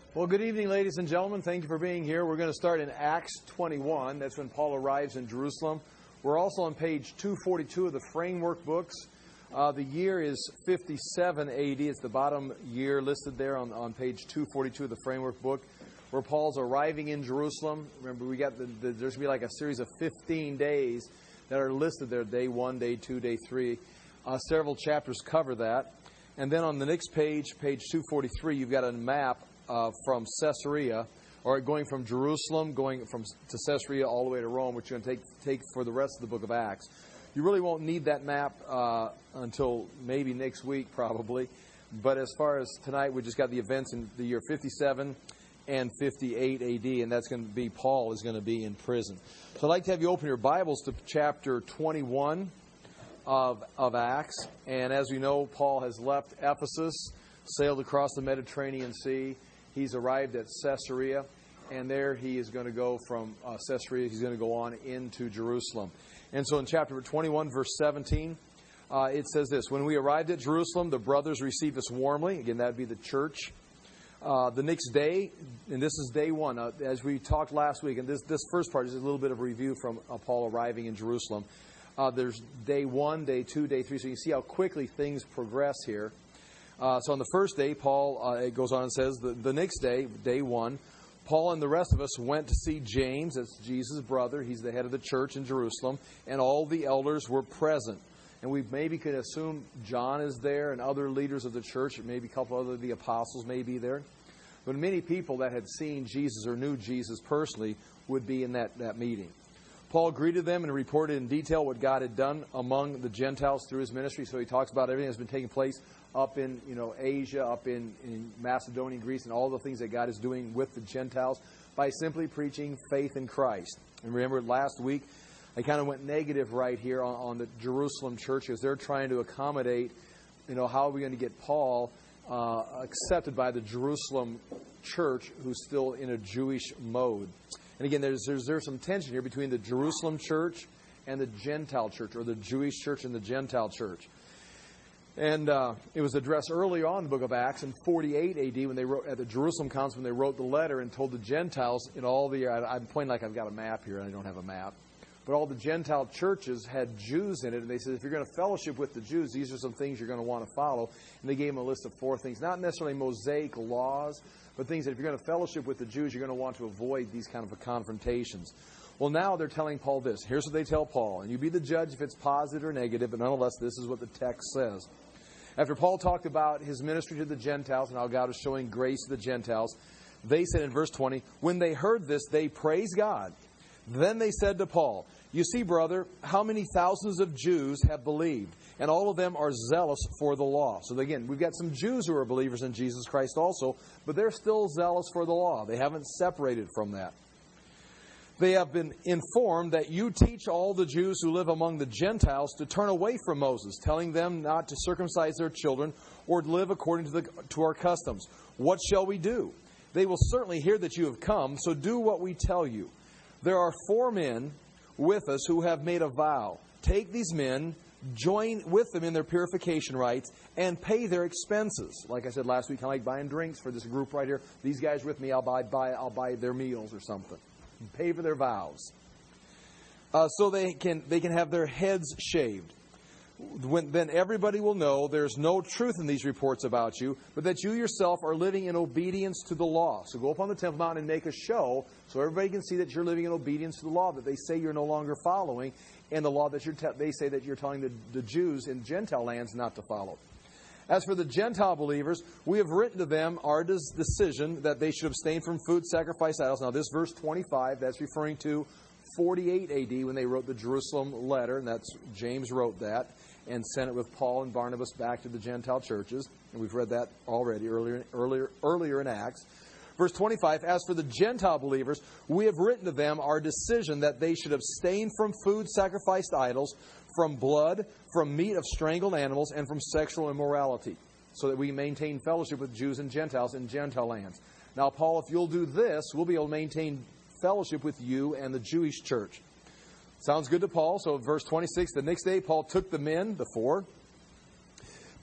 Well, good evening, ladies and gentlemen. Thank you for being here. We're going to start in Acts 21. That's when Paul arrives in Jerusalem. We're also on page 242 of the framework books. The year is 57 AD. It's the bottom year listed there on page 242 of the framework book, where Paul's arriving in Jerusalem. Remember, we got there's going to be like a series of 15 days that are listed there: day 1, day 2, day 3. Several chapters cover that. And then on the next page, page 243, you've got a map from Caesarea, or going from Jerusalem, to Caesarea all the way to Rome, which you're going to take for the rest of the book of Acts. You really won't need that map until maybe next week, probably. But as far as tonight, we just got the events in the year 57 and 58 AD, and that's going to be Paul is going to be in prison. So I'd like to have you open your Bibles to chapter 21 of Acts. And as we know, Paul has left Ephesus, sailed across the Mediterranean Sea. He's arrived at Caesarea, and there he is going to go from Caesarea. He's going to go on into Jerusalem. And so in chapter 21, verse 17, it says this: When we arrived at Jerusalem, the brothers received us warmly. Again, that would be the church. The next day, and this is day 1, as we talked last week, and this first part is a little bit of a review from Paul arriving in Jerusalem. There's day 1, day 2, day 3, so you can see how quickly things progress here. So on the first day, Paul, it goes on and says, the next day, day 1, Paul and the rest of us went to see James, that's Jesus' brother. He's the head of the church in Jerusalem, and all the elders were present. And we maybe could assume John is there and other leaders of the church, maybe a couple other of the apostles may be there. But many people that had seen Jesus or knew Jesus personally would be in that meeting. Paul greeted them and reported in detail what God had done among the Gentiles through his ministry. So he talks about everything that's been taking place up in Asia, up in Macedonia, Greece, and all the things that God is doing with the Gentiles by simply preaching faith in Christ. And remember last week, I kind of went negative right here on the Jerusalem church because they're trying to accommodate, how are we going to get Paul accepted by the Jerusalem church who's still in a Jewish mode. And again, there's some tension here between the Jerusalem church and the Gentile church, or the Jewish church and the Gentile church. And it was addressed earlier on in the book of Acts in 48 AD when they wrote at the Jerusalem Council, when they wrote the letter and told the Gentiles in all the... I'm pointing like I've got a map here and I don't have a map. But all the Gentile churches had Jews in it, and they said, if you're going to fellowship with the Jews, these are some things you're going to want to follow. And they gave them a list of 4 things, not necessarily Mosaic laws, but things that if you're going to fellowship with the Jews, you're going to want to avoid these kind of confrontations. Well, now they're telling Paul this. Here's what they tell Paul. And you be the judge if it's positive or negative, but nonetheless, this is what the text says. After Paul talked about his ministry to the Gentiles and how God is showing grace to the Gentiles, they said in verse 20, when they heard this, they praised God. Then they said to Paul, you see, brother, how many thousands of Jews have believed, and all of them are zealous for the law. So again, we've got some Jews who are believers in Jesus Christ also, but they're still zealous for the law. They haven't separated from that. They have been informed that you teach all the Jews who live among the Gentiles to turn away from Moses, telling them not to circumcise their children or to live according to our customs. What shall we do? They will certainly hear that you have come, so do what we tell you. There are 4 men with us who have made a vow. Take these men, join with them in their purification rites, and pay their expenses. Like I said last week, kind of like buying drinks for this group right here. These guys with me, I'll buy their meals or something. Pay for their vows. So they can have their heads shaved. Then everybody will know there's no truth in these reports about you, but that you yourself are living in obedience to the law. So go up on the Temple Mount and make a show so everybody can see that you're living in obedience to the law that they say you're no longer following, and the law that they say that you're telling the Jews in Gentile lands not to follow. As for the Gentile believers, we have written to them our decision that they should abstain from food sacrificed to idols. Now this verse 25, that's referring to 48 AD when they wrote the Jerusalem letter, and that's James wrote that and sent it with Paul and Barnabas back to the Gentile churches. And we've read that already earlier in Acts. Verse 25, as for the Gentile believers, we have written to them our decision that they should abstain from food sacrificed to idols, from blood, from meat of strangled animals, and from sexual immorality, so that we maintain fellowship with Jews and Gentiles in Gentile lands. Now, Paul, if you'll do this, we'll be able to maintain fellowship with you and the Jewish church. Sounds good to Paul. So verse 26, the next day Paul took the men, the 4,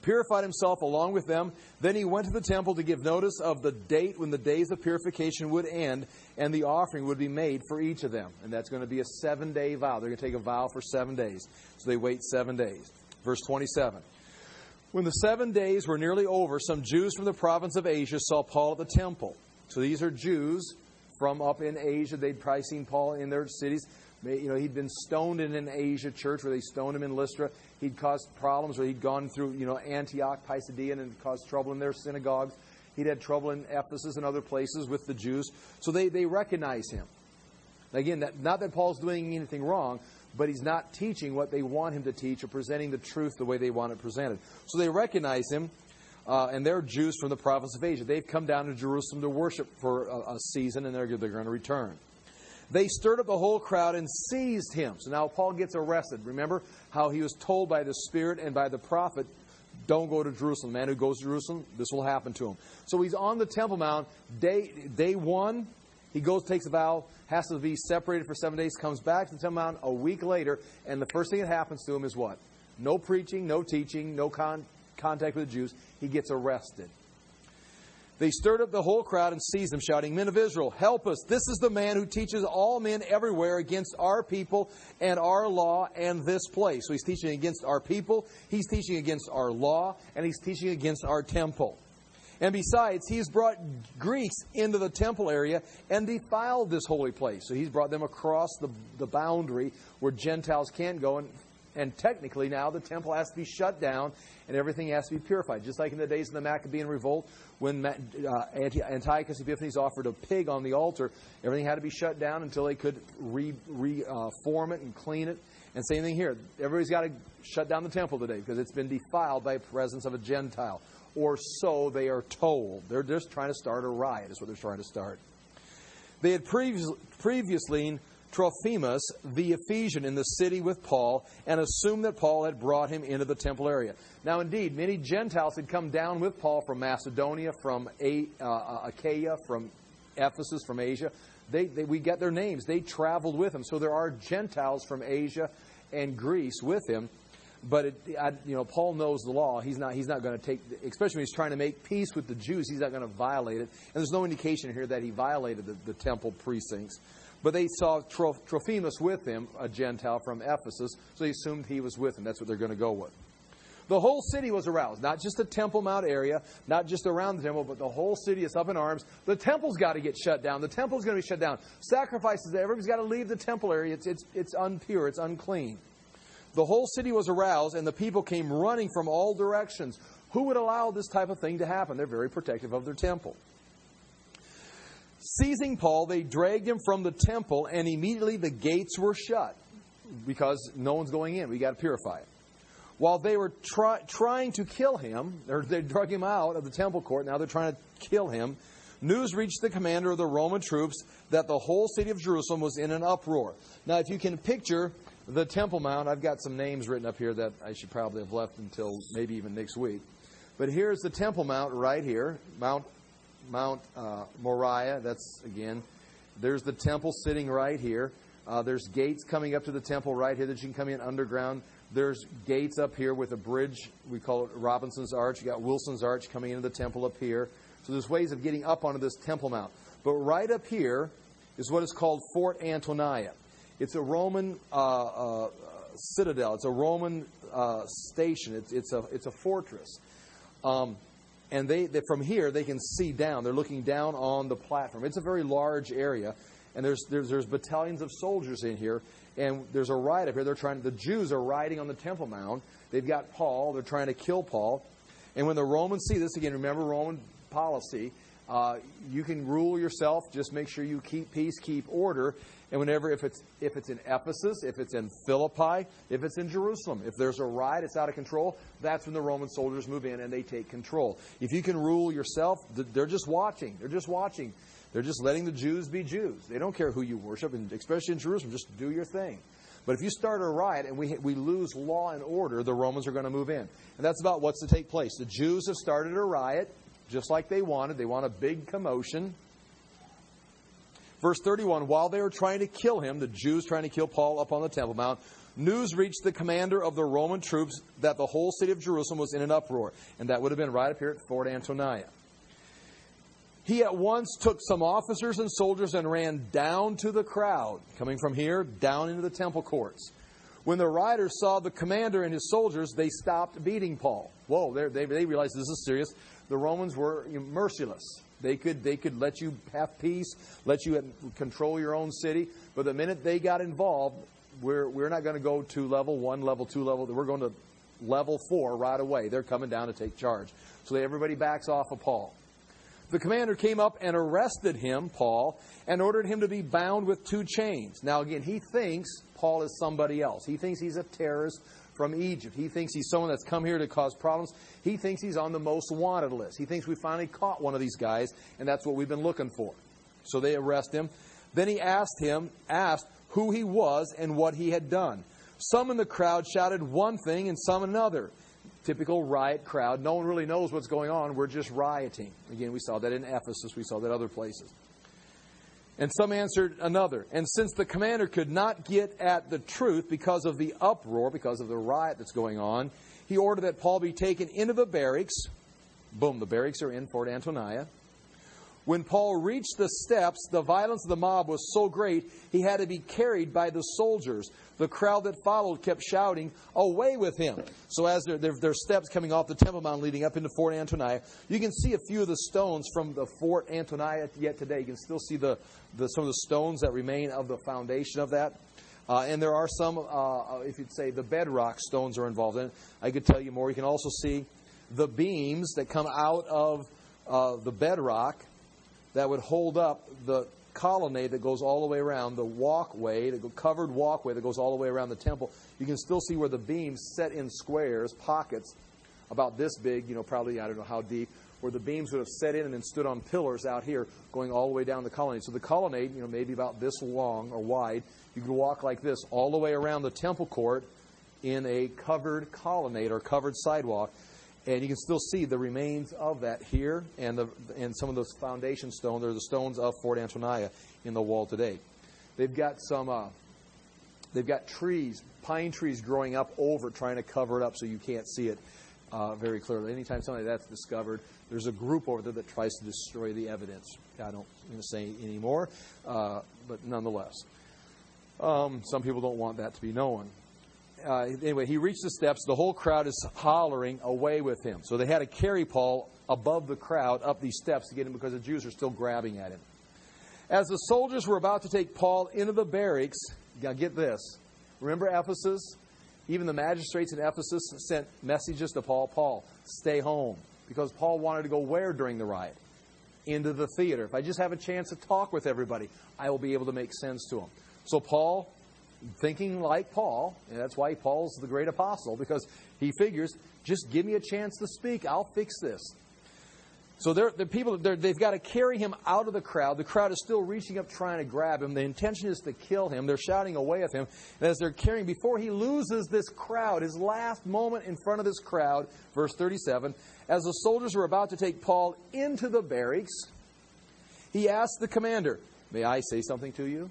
purified himself along with them. Then he went to the temple to give notice of the date when the days of purification would end, and the offering would be made for each of them. And that's going to be a 7-day vow. They're going to take a vow for 7 days. So they wait 7 days. Verse 27. When the 7 days were nearly over, some Jews from the province of Asia saw Paul at the temple. So these are Jews from up in Asia. They'd probably seen Paul in their cities. He'd been stoned in an Asia church where they stoned him in Lystra. He'd caused problems where he'd gone through, Antioch, Pisidian, and caused trouble in their synagogues. He'd had trouble in Ephesus and other places with the Jews. So they recognize him. Again, not that Paul's doing anything wrong, but he's not teaching what they want him to teach or presenting the truth the way they want it presented. So they recognize him, and they're Jews from the province of Asia. They've come down to Jerusalem to worship for a season, and they're going to return. They stirred up the whole crowd and seized him. So now Paul gets arrested. Remember how he was told by the Spirit and by the prophet, don't go to Jerusalem. The man who goes to Jerusalem, this will happen to him. So he's on the Temple Mount. Day 1, he goes, takes a vow, has to be separated for 7 days, comes back to the Temple Mount a week later, and the first thing that happens to him is what? No preaching, no teaching, no contact with the Jews. He gets arrested. They stirred up the whole crowd and seized him, shouting, Men of Israel, help us. This is the man who teaches all men everywhere against our people and our law and this place. So he's teaching against our people, he's teaching against our law, and he's teaching against our temple. And besides, he's brought Greeks into the temple area and defiled this holy place. So he's brought them across the boundary where Gentiles can't go. And technically now the temple has to be shut down and everything has to be purified. Just like in the days of the Maccabean revolt, when Antiochus Epiphanes offered a pig on the altar, everything had to be shut down until they could reform it and clean it. And same thing here. Everybody's got to shut down the temple today because it's been defiled by the presence of a Gentile. Or so they are told. They're just trying to start a riot, is what they're trying to start. They had previously Trophimus, the Ephesian, in the city with Paul, and assumed that Paul had brought him into the temple area. Now, indeed, many Gentiles had come down with Paul from Macedonia, from Achaia, from Ephesus, from Asia. We get their names. They traveled with him. So there are Gentiles from Asia and Greece with him. But Paul knows the law. He's not going to take, especially when he's trying to make peace with the Jews, he's not going to violate it. And there's no indication here that he violated the temple precincts. But they saw Trophimus with him, a Gentile from Ephesus, so they assumed he was with him. That's what they're going to go with. The whole city was aroused, not just the Temple Mount area, not just around the temple, but the whole city is up in arms. The temple's got to get shut down. The temple's going to be shut down. Sacrifices, everybody's got to leave the temple area. It's unpure. It's unclean. The whole city was aroused, and the people came running from all directions. Who would allow this type of thing to happen? They're very protective of their temple. Seizing Paul, they dragged him from the temple, and immediately the gates were shut because no one's going in. We got to purify it. While they were trying to kill him, or they drug him out of the temple court, now they're trying to kill him, news reached the commander of the Roman troops that the whole city of Jerusalem was in an uproar. Now, if you can picture the Temple Mount, I've got some names written up here that I should probably have left until maybe even next week. But here's the Temple Mount right here, Mount Moriah. That's, again, there's the temple sitting right here. There's gates coming up to the temple right here that you can come in underground. There's gates up here with a bridge. We call it Robinson's Arch. You got Wilson's Arch coming into the temple up here. So there's ways of getting up onto this Temple Mount. But right up here is what is called Fort Antonia. It's a Roman citadel. It's a Roman station. It's a fortress. And they from here they can see down. They're looking down on the platform. It's a very large area, and there's battalions of soldiers in here. And there's a riot up here. The Jews are riding on the Temple Mount. They've got Paul. They're trying to kill Paul. And when the Romans see this, again, remember Roman policy. You can rule yourself. Just make sure you keep peace, keep order. And whenever, if it's in Ephesus, if it's in Philippi, if it's in Jerusalem, if there's a riot, it's out of control, that's when the Roman soldiers move in and they take control. If you can rule yourself, they're just watching. They're just watching. They're just letting the Jews be Jews. They don't care who you worship, and especially in Jerusalem, just do your thing. But if you start a riot and we lose law and order, the Romans are going to move in. And that's about what's to take place. The Jews have started a riot, just like they wanted. They want a big commotion. Verse 31, while they were trying to kill him, the Jews trying to kill Paul up on the Temple Mount, news reached the commander of the Roman troops that the whole city of Jerusalem was in an uproar. And that would have been right up here at Fort Antonia. He at once took some officers and soldiers and ran down to the crowd, coming from here down into the temple courts. When the rioters saw the commander and his soldiers, they stopped beating Paul. Whoa, they realized this is serious. The Romans were merciless. They could let you have peace, let you control your own city. But the minute they got involved, we're not going to go to level 1, level 2, we're going to level 4 right away. They're coming down to take charge. So everybody backs off of Paul. The commander came up and arrested him, Paul, and ordered him to be bound with 2 chains. Now again, he thinks Paul is somebody else. He thinks he's a terrorist from Egypt. He thinks he's someone that's come here to cause problems. He thinks he's on the most wanted list. He thinks we finally caught one of these guys, and that's what we've been looking for. So they arrest him. Then he asked who he was and what he had done. Some in the crowd shouted one thing and some another. Typical riot crowd. No one really knows what's going on. We're just rioting. Again, we saw that in Ephesus. We saw that other places. And some answered another. And since the commander could not get at the truth because of the uproar, because of the riot that's going on, he ordered that Paul be taken into the barracks. Boom, the barracks are in Fort Antonia. When Paul reached the steps, the violence of the mob was so great, he had to be carried by the soldiers. The crowd that followed kept shouting, "Away with him!" So as there are steps coming off the Temple Mount leading up into Fort Antonia, you can see a few of the stones from the Fort Antonia yet today. You can still see some of the stones that remain of the foundation of that. And there are some, if you'd say, the bedrock stones are involved in it. I could tell you more. You can also see the beams that come out of the bedrock that would hold up the colonnade that goes all the way around, the walkway, the covered walkway that goes all the way around the temple. You can still see where the beams set in squares, pockets, about this big, probably, I don't know how deep, where the beams would have set in and then stood on pillars out here going all the way down the colonnade. So the colonnade, maybe about this long or wide, you could walk like this all the way around the temple court in a covered colonnade or covered sidewalk. And you can still see the remains of that here and some of those foundation stones. They're the stones of Fort Antonia in the wall today. They've got trees, pine trees growing up over it, trying to cover it up so you can't see it very clearly. Anytime something like that's discovered, there's a group over there that tries to destroy the evidence. I don't say any more, but nonetheless. Some people don't want that to be known. Anyway, he reached the steps. The whole crowd is hollering, "Away with him." So they had to carry Paul above the crowd up these steps to get him because the Jews are still grabbing at him. As the soldiers were about to take Paul into the barracks, now get this. Remember Ephesus? Even the magistrates in Ephesus sent messages to Paul. Paul, stay home. Because Paul wanted to go where during the riot? Into the theater. If I just have a chance to talk with everybody, I will be able to make sense to them. So Paul, thinking like Paul, and that's why Paul's the great apostle, because he figures, just give me a chance to speak, I'll fix this. So they've got to carry him out of the crowd. The crowd is still reaching up trying to grab him. The intention is to kill him. They're shouting away at him. And as they're carrying, before he loses this crowd, his last moment in front of this crowd, verse 37, as the soldiers were about to take Paul into the barracks, he asked the commander, "May I say something to you?"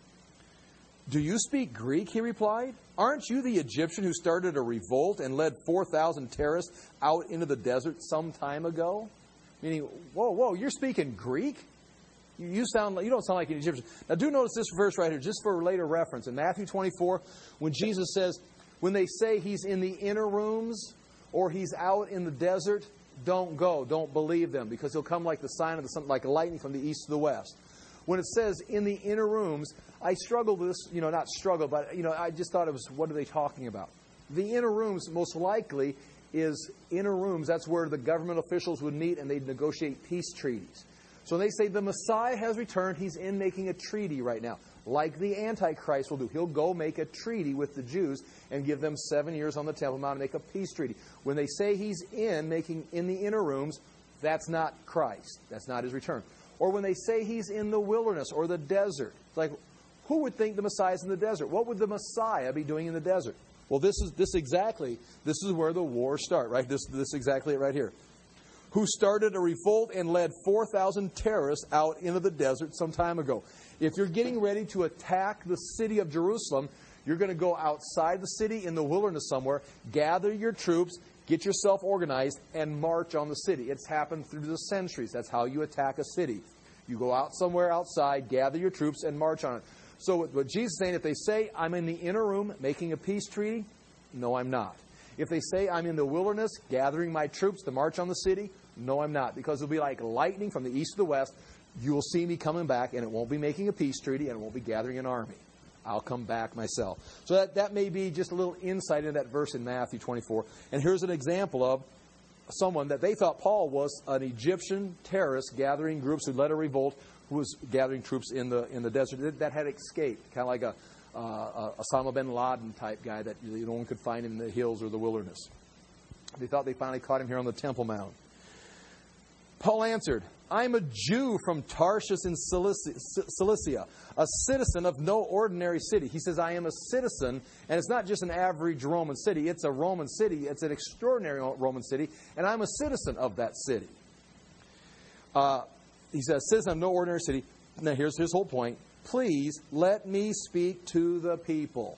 "Do you speak Greek?" he replied. "Aren't you the Egyptian who started a revolt and led 4,000 terrorists out into the desert some time ago?" Meaning, whoa, you're speaking Greek? You don't sound like an Egyptian. Now do notice this verse right here, just for later reference. In Matthew 24, when Jesus says, when they say he's in the inner rooms or he's out in the desert, don't go, don't believe them, because he'll come like the sign of the sun, like lightning from the east to the west. When it says in the inner rooms, I struggled with this, not struggle, but, I just thought it was, what are they talking about? The inner rooms, most likely, is inner rooms. That's where the government officials would meet and they'd negotiate peace treaties. So they say the Messiah has returned. He's in making a treaty right now, like the Antichrist will do. He'll go make a treaty with the Jews and give them 7 years on the Temple Mount and make a peace treaty. When they say he's making in the inner rooms, that's not Christ. That's not his return. Or when they say he's in the wilderness or the desert, it's like, who would think the Messiah's in the desert? What would the Messiah be doing in the desert? Well, this is where the wars start, right? This is exactly it right here. who started a revolt and led 4,000 terrorists out into the desert some time ago. If you're getting ready to attack the city of Jerusalem, you're going to go outside the city in the wilderness somewhere, gather your troops, get yourself organized, and march on the city. It's happened through the centuries. That's how you attack a city. You go out somewhere outside, gather your troops, and march on it. So what Jesus is saying, if they say, I'm in the inner room making a peace treaty, no, I'm not. If they say, I'm in the wilderness gathering my troops to march on the city, no, I'm not. Because it'll be like lightning from the east to the west. You will see me coming back, and it won't be making a peace treaty, and it won't be gathering an army. I'll come back myself. So that may be just a little insight into that verse in Matthew 24. And here's an example of someone that they thought Paul was an Egyptian terrorist gathering groups who led a revolt, who was gathering troops in the desert that had escaped, kind of like a Osama bin Laden type guy that no one could find in the hills or the wilderness. They thought they finally caught him here on the Temple Mount. Paul answered, I'm a Jew from Tarshish in Cilicia, a citizen of no ordinary city. He says, I am a citizen, and it's not just an average Roman city. It's a Roman city. It's an extraordinary Roman city, and I'm a citizen of that city. He says, citizen of no ordinary city. Now, here's his whole point. Please let me speak to the people.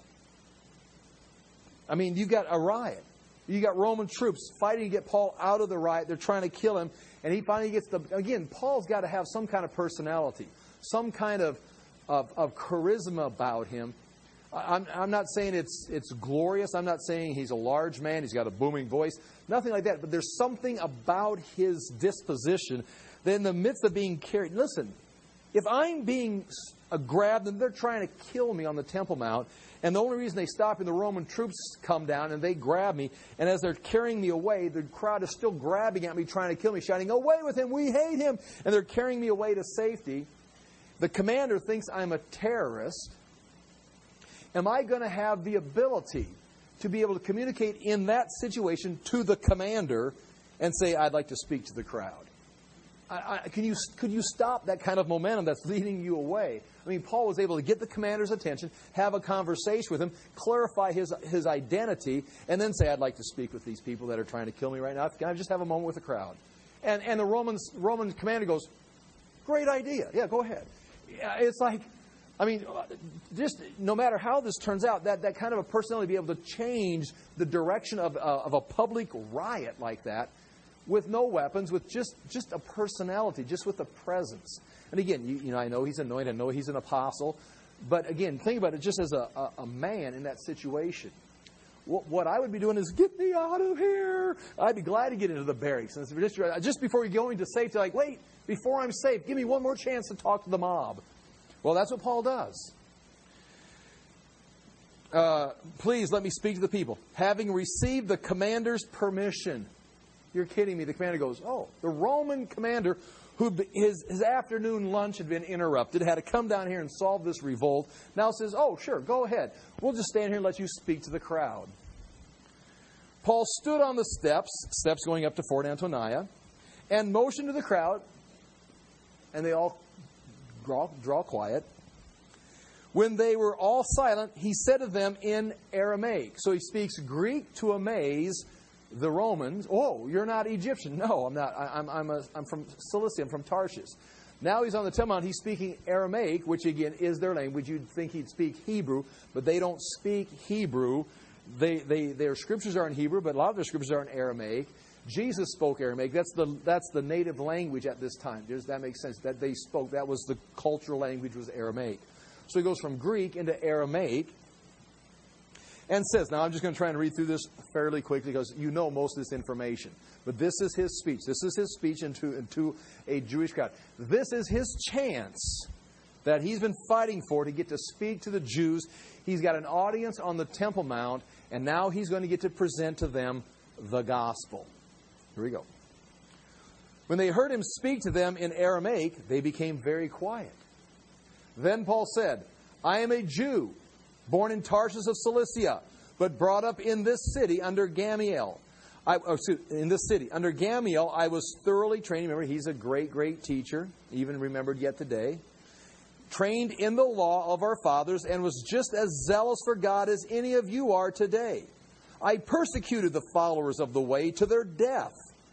I mean, you got a riot. You got Roman troops fighting to get Paul out of the riot. They're trying to kill him. And he finally gets again, Paul's got to have some kind of personality, some kind of charisma about him. I'm not saying it's glorious. I'm not saying he's a large man. He's got a booming voice. Nothing like that. But there's something about his disposition that in the midst of being carried. Listen, if I'm being grabbed and they're trying to kill me on the Temple Mount, and the only reason they stop and the Roman troops come down and they grab me, and as they're carrying me away, the crowd is still grabbing at me, trying to kill me, shouting, away with him, we hate him, and they're carrying me away to safety. The commander thinks I'm a terrorist. Am I going to have the ability to be able to communicate in that situation to the commander and say, I'd like to speak to the crowd? Could you stop that kind of momentum that's leading you away? I mean, Paul was able to get the commander's attention, have a conversation with him, clarify his identity, and then say, I'd like to speak with these people that are trying to kill me right now. Can I just have a moment with the crowd? And the Roman commander goes, great idea. Yeah, go ahead. It's like, I mean, just no matter how this turns out, that kind of a personality to be able to change the direction of a public riot like that, with no weapons, with just a personality, just with a presence. And again, you know, I know he's anointed, I know he's an apostle, but again, think about it just as a man in that situation. What I would be doing is, get me out of here. I'd be glad to get into the barracks. And just before you're going to safety, like, wait, before I'm safe, give me one more chance to talk to the mob. Well, that's what Paul does. Please let me speak to the people. Having received the commander's permission. You're kidding me. The commander goes, oh, the Roman commander, who his afternoon lunch had been interrupted, had to come down here and solve this revolt, now says, oh, sure, go ahead. We'll just stand here and let you speak to the crowd. Paul stood on the steps going up to Fort Antonia, and motioned to the crowd, and they all draw quiet. When they were all silent, he said to them in Aramaic. So he speaks Greek to amaze the Romans. Oh, you're not Egyptian. No, I'm not. I'm from Cilicia. I'm from Tarshish. Now he's on the Temple Mount. He's speaking Aramaic, which again is their language. You'd think he'd speak Hebrew, but they don't speak Hebrew. Their scriptures are in Hebrew, but a lot of their scriptures are in Aramaic. Jesus spoke Aramaic. That's the native language at this time. Does that make sense? That they spoke. That was the cultural language, was Aramaic. So he goes from Greek into Aramaic. And says, now I'm just going to try and read through this fairly quickly because you know most of this information. But this is his speech. This is his speech into a Jewish crowd. This is his chance that he's been fighting for to get to speak to the Jews. He's got an audience on the Temple Mount, and now he's going to get to present to them the gospel. Here we go. When they heard him speak to them in Aramaic, they became very quiet. Then Paul said, I am a Jew, born in Tarshish of Cilicia, but brought up in this city under Gamaliel. Under Gamaliel, I was thoroughly trained. Remember, he's a great, great teacher, even remembered yet today. Trained in the law of our fathers, and was just as zealous for God as any of you are today. I persecuted the followers of the way to their death.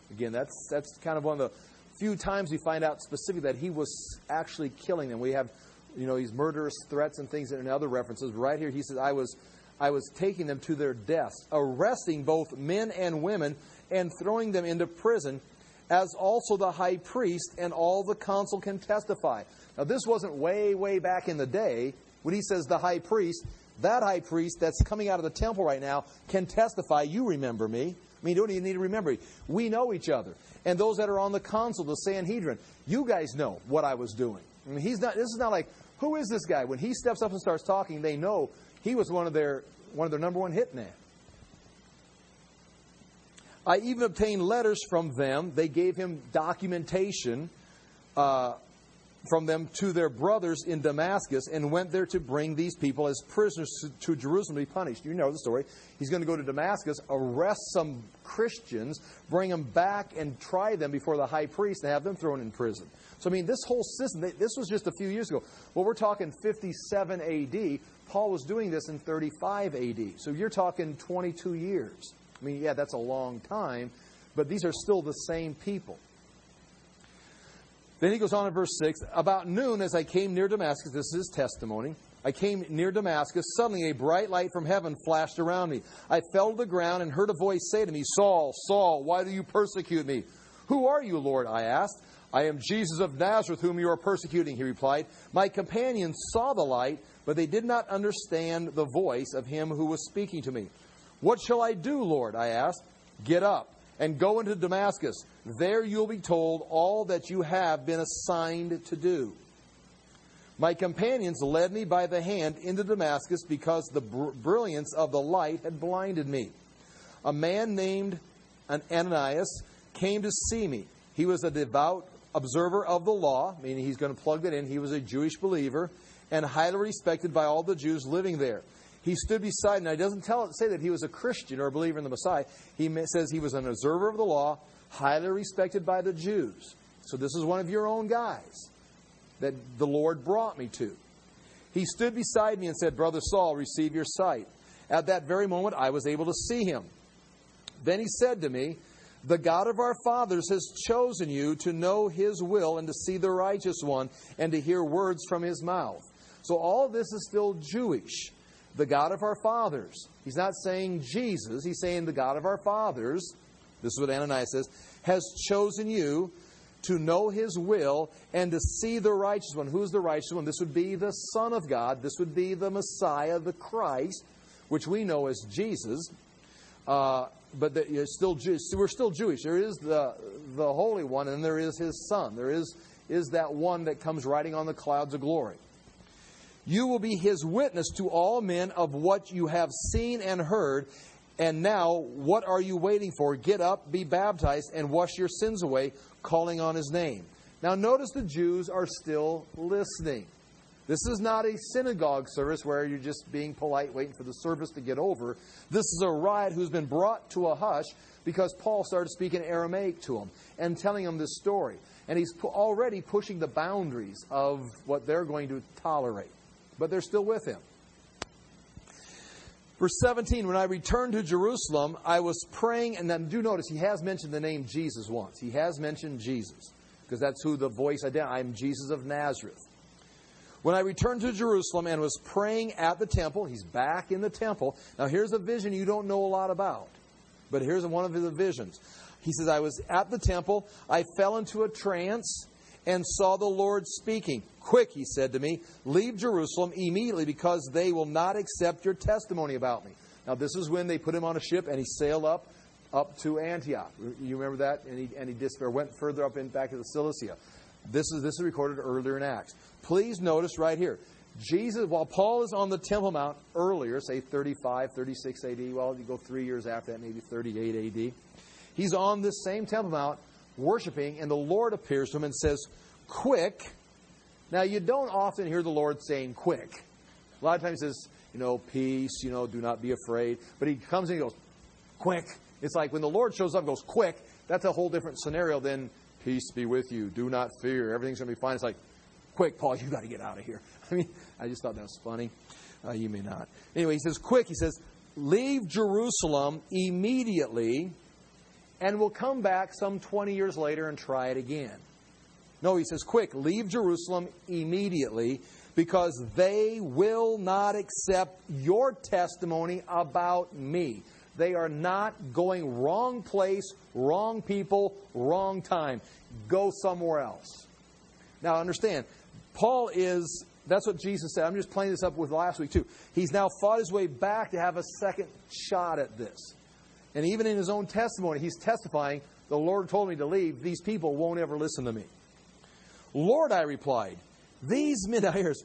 Again, that's kind of one of the few times we find out specifically that he was actually killing them. We have, these murderous threats and things in other references. Right here, he says, I was taking them to their deaths, arresting both men and women, and throwing them into prison, as also the high priest and all the council can testify. Now, this wasn't way, way back in the day. When he says the high priest, that high priest that's coming out of the temple right now can testify, you remember me. I mean, you don't even need to remember me. We know each other. And those that are on the council, the Sanhedrin, you guys know what I was doing. I mean, this is not like, who is this guy? When he steps up and starts talking, they know he was one of their number one hitmen. I even obtained letters from them. They gave him documentation from them to their brothers in Damascus, and went there to bring these people as prisoners to Jerusalem to be punished. You know the story. He's going to go to Damascus, arrest some Christians, bring them back and try them before the high priest and have them thrown in prison. So, I mean, this whole system, this was just a few years ago. Well, we're talking 57 A.D. Paul was doing this in 35 A.D. So you're talking 22 years. I mean, yeah, that's a long time, but these are still the same people. Then he goes on in verse 6, about noon as I came near Damascus, this is his testimony, I came near Damascus, suddenly a bright light from heaven flashed around me. I fell to the ground and heard a voice say to me, Saul, Saul, why do you persecute me? Who are you, Lord? I asked. I am Jesus of Nazareth, whom you are persecuting, he replied. My companions saw the light, but they did not understand the voice of him who was speaking to me. What shall I do, Lord? I asked. Get up and go into Damascus. There you'll be told all that you have been assigned to do. My companions led me by the hand into Damascus because the brilliance of the light had blinded me. A man named Ananias came to see me. He was a devout observer of the law, meaning he's going to plug that in. He was a Jewish believer and highly respected by all the Jews living there. He stood beside me. Now, he doesn't say that he was a Christian or a believer in the Messiah. He says he was an observer of the law, highly respected by the Jews. So this is one of your own guys that the Lord brought me to. He stood beside me and said, Brother Saul, receive your sight. At that very moment, I was able to see him. Then he said to me, the God of our fathers has chosen you to know his will and to see the righteous one and to hear words from his mouth. So all this is still Jewish. The God of our fathers. He's not saying Jesus. He's saying the God of our fathers, this is what Ananias says, has chosen you to know his will and to see the righteous one. Who's the righteous one? This would be the Son of God. This would be the Messiah, the Christ, which we know as Jesus. But we're still Jewish. There is the Holy One, and there is his Son. There is that one that comes riding on the clouds of glory. You will be his witness to all men of what you have seen and heard. And now, what are you waiting for? Get up, be baptized, and wash your sins away, calling on his name. Now, notice the Jews are still listening. This is not a synagogue service where you're just being polite, waiting for the service to get over. This is a riot who's been brought to a hush because Paul started speaking Aramaic to them and telling them this story. And he's already pushing the boundaries of what they're going to tolerate. But they're still with him. Verse 17, when I returned to Jerusalem, I was praying, and then do notice he has mentioned the name Jesus once. He has mentioned Jesus, because that's who the voice identified. I'm Jesus of Nazareth. When I returned to Jerusalem and was praying at the temple, he's back in the temple. Now here's a vision you don't know a lot about, but here's one of the visions. He says, I was at the temple, I fell into a trance, and saw the Lord speaking. Quick, he said to me, leave Jerusalem immediately because they will not accept your testimony about me. Now, this is when they put him on a ship and he sailed up to Antioch. You remember that? And he went further up back to Cilicia. This is recorded earlier in Acts. Please notice right here. Jesus, while Paul is on the Temple Mount earlier, say 35, 36 A.D., well, you go 3 years after that, maybe 38 A.D., he's on this same Temple Mount worshiping, and the Lord appears to him and says, quick. Now, you don't often hear the Lord saying quick. A lot of times he says, peace, do not be afraid. But he comes and he goes, quick. It's like when the Lord shows up and goes, quick, that's a whole different scenario than peace be with you, do not fear, everything's going to be fine. It's like, quick, Paul, you got to get out of here. I just thought that was funny. You may not. Anyway, he says, quick, he says, leave Jerusalem immediately and will come back some 20 years later and try it again. No, he says, quick, leave Jerusalem immediately, because they will not accept your testimony about me. They are not going wrong place, wrong people, wrong time. Go somewhere else. Now understand, Paul is, that's what Jesus said. I'm just playing this up with last week too. He's now fought his way back to have a second shot at this. And even in his own testimony, he's testifying, the Lord told me to leave. These people won't ever listen to me. Lord, I replied, these men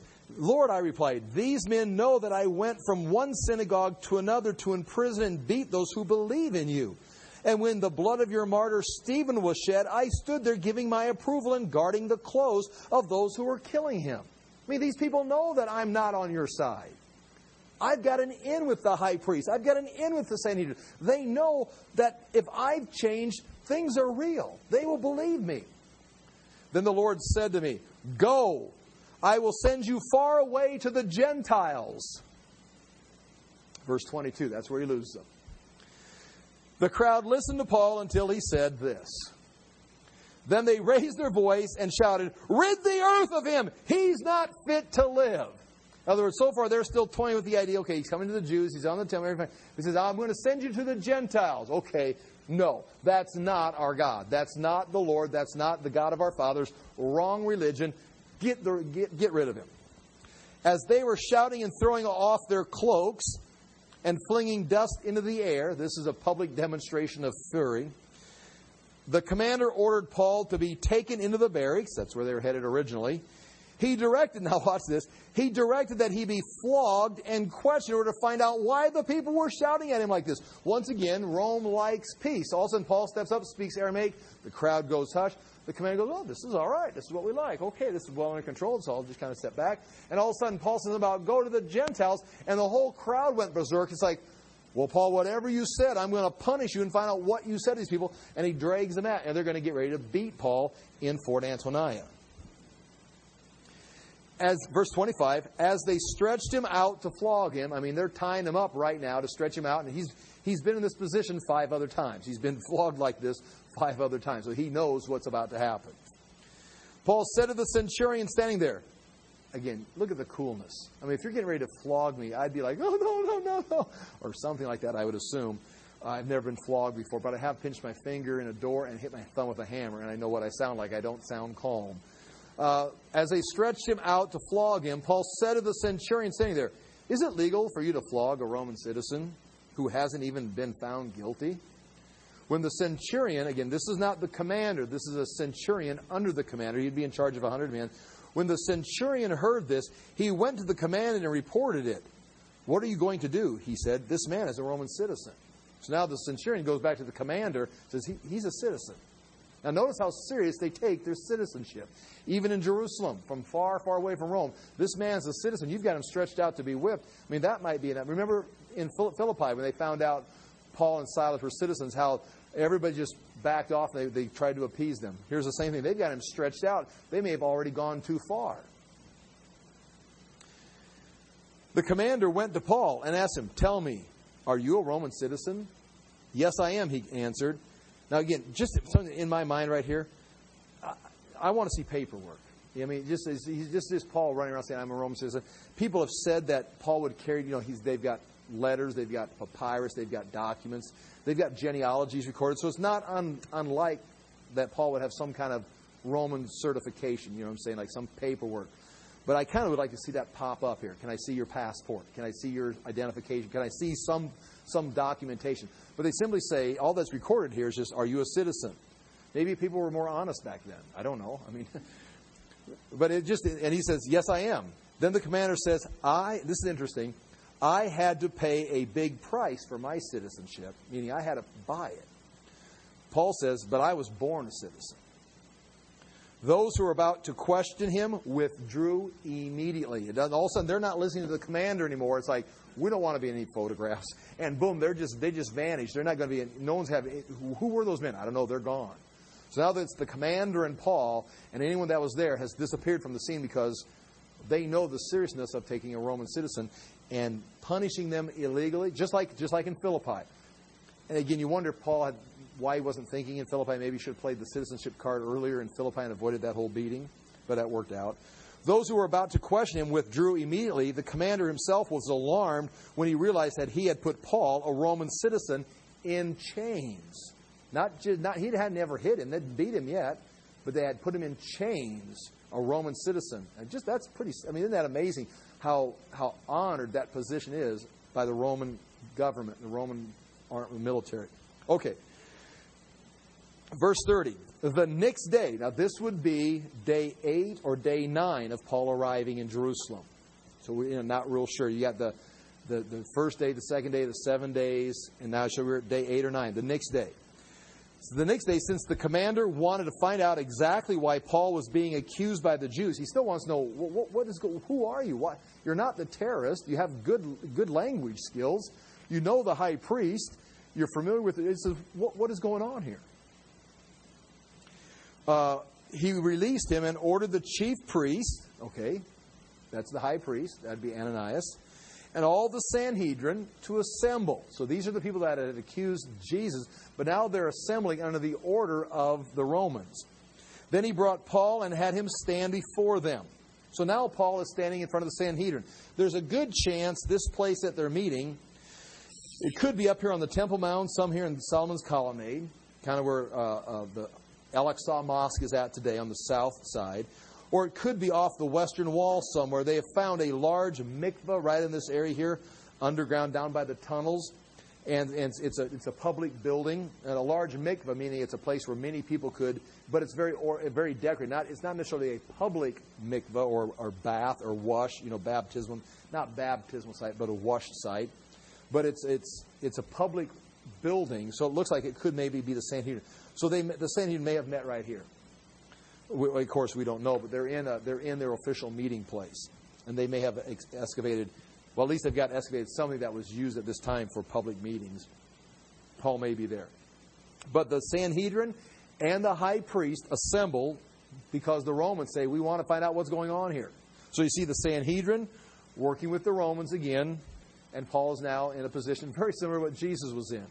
know that I went from one synagogue to another to imprison and beat those who believe in you. And when the blood of your martyr Stephen was shed, I stood there giving my approval and guarding the clothes of those who were killing him. I mean, these people know that I'm not on your side. I've got an in with the high priest. I've got an in with the Sanhedrin. They know that if I've changed, things are real. They will believe me. Then the Lord said to me, go, I will send you far away to the Gentiles. Verse 22, that's where he loses them. The crowd listened to Paul until he said this. Then they raised their voice and shouted, rid the earth of him! He's not fit to live. In other words, so far they're still toying with the idea, okay, he's coming to the Jews, he's on the temple, everything. He says, I'm going to send you to the Gentiles. Okay, no, that's not our God. That's not the Lord. That's not the God of our fathers. Wrong religion. Get rid of him. As they were shouting and throwing off their cloaks and flinging dust into the air, this is a public demonstration of fury, the commander ordered Paul to be taken into the barracks. That's where they were headed originally. He directed, now watch this, he directed that he be flogged and questioned in order to find out why the people were shouting at him like this. Once again, Rome likes peace. All of a sudden, Paul steps up, speaks Aramaic. The crowd goes hush. The commander goes, oh, this is all right. This is what we like. Okay, this is well under control, so I'll just kind of step back. And all of a sudden, Paul says about go to the Gentiles, and the whole crowd went berserk. It's like, well, Paul, whatever you said, I'm going to punish you and find out what you said to these people. And he drags them out, and they're going to get ready to beat Paul in Fort Antonia. As verse 25, as they stretched him out to flog him, I mean, they're tying him up right now to stretch him out, and he's been in this position 5 other times. He's been flogged like this 5 other times, so he knows what's about to happen. Paul said to the centurion standing there, again, look at the coolness. I mean, if you're getting ready to flog me, I'd be like, oh, no, or something like that, I would assume. I've never been flogged before, but I have pinched my finger in a door and hit my thumb with a hammer, and I know what I sound like. I don't sound calm. As they stretched him out to flog him, Paul said to the centurion standing there, is it legal for you to flog a Roman citizen who hasn't even been found guilty? When the centurion, again, this is not the commander, this is a centurion under the commander. He'd be in charge of 100 men. When the centurion heard this, he went to the commander and reported it. What are you going to do? He said, this man is a Roman citizen. So now the centurion goes back to the commander, says he's a citizen. Now notice how serious they take their citizenship. Even in Jerusalem, from far, far away from Rome, this man's a citizen. You've got him stretched out to be whipped. I mean, that might be enough. Remember in Philippi when they found out Paul and Silas were citizens, how everybody just backed off. They tried to appease them. Here's the same thing. They've got him stretched out. They may have already gone too far. The commander went to Paul and asked him, tell me, are you a Roman citizen? Yes, I am, he answered. Now, again, just something in my mind right here, I want to see paperwork. I mean, he's just Paul running around saying, I'm a Roman citizen. People have said that Paul would carry, they've got letters, they've got papyrus, they've got documents, they've got genealogies recorded. So it's not unlike that Paul would have some kind of Roman certification, you know what I'm saying, like some paperwork. But I kind of would like to see that pop up here. Can I see your passport? Can I see your identification? Can I see some documentation? But they simply say, all that's recorded here is just, are you a citizen? Maybe people were more honest back then. I don't know. I mean, but and he says, yes, I am. Then the commander says, this is interesting, I had to pay a big price for my citizenship, meaning I had to buy it. Paul says, but I was born a citizen. Those who were about to question him withdrew immediately. All of a sudden, they're not listening to the commander anymore. It's like, we don't want to be in any photographs. And boom, they just vanished. They're not going to be no one's having, who were those men? I don't know. They're gone. So now that it's the commander and Paul, and anyone that was there has disappeared from the scene because they know the seriousness of taking a Roman citizen and punishing them illegally, just like in Philippi. And again, you wonder if Paul had why he wasn't thinking in Philippi. Maybe he should have played the citizenship card earlier in Philippi and avoided that whole beating, but that worked out. Those who were about to question him withdrew immediately. The commander himself was alarmed when he realized that he had put Paul, a Roman citizen, in chains. He hadn't ever hit him. They'd beat him yet, but they had put him in chains, a Roman citizen. And that's pretty, isn't that amazing how honored that position is by the Roman government, the Roman military. Okay. Verse 30. The next day, now this would be day 8 or day 9 of Paul arriving in Jerusalem. So we're not real sure. You got the first day, the second day, the 7 days, and now we're at day 8 or 9, the next day. So the next day, since the commander wanted to find out exactly why Paul was being accused by the Jews, he still wants to know, who are you? Why? You're not the terrorist. You have good language skills. You know the high priest. You're familiar with it. He says, what is going on here? He released him and ordered the chief priest, okay, that's the high priest, that'd be Ananias, and all the Sanhedrin to assemble. So these are the people that had accused Jesus, but now they're assembling under the order of the Romans. Then he brought Paul and had him stand before them. So now Paul is standing in front of the Sanhedrin. There's a good chance this place that they're meeting, it could be up here on the Temple Mount, some here in Solomon's Colonnade, kind of where the Al-Aqsa Mosque is at today on the south side. Or it could be off the western wall somewhere. They have found a large mikveh right in this area here, underground down by the tunnels. And it's a public building. And a large mikveh, meaning it's a place where many people could, but it's very decorated. It's not necessarily a public mikveh or bath or wash, baptismal, not baptismal site, but a wash site. But it's a public building, so it looks like it could maybe be the Sanhedrin. So the Sanhedrin may have met right here. Of course, we don't know, but they're in their official meeting place, and they may have excavated. Well, at least they've got excavated something that was used at this time for public meetings. Paul may be there, but the Sanhedrin and the high priest assemble because the Romans say, "We want to find out what's going on here." So you see the Sanhedrin working with the Romans again, and Paul is now in a position very similar to what Jesus was in.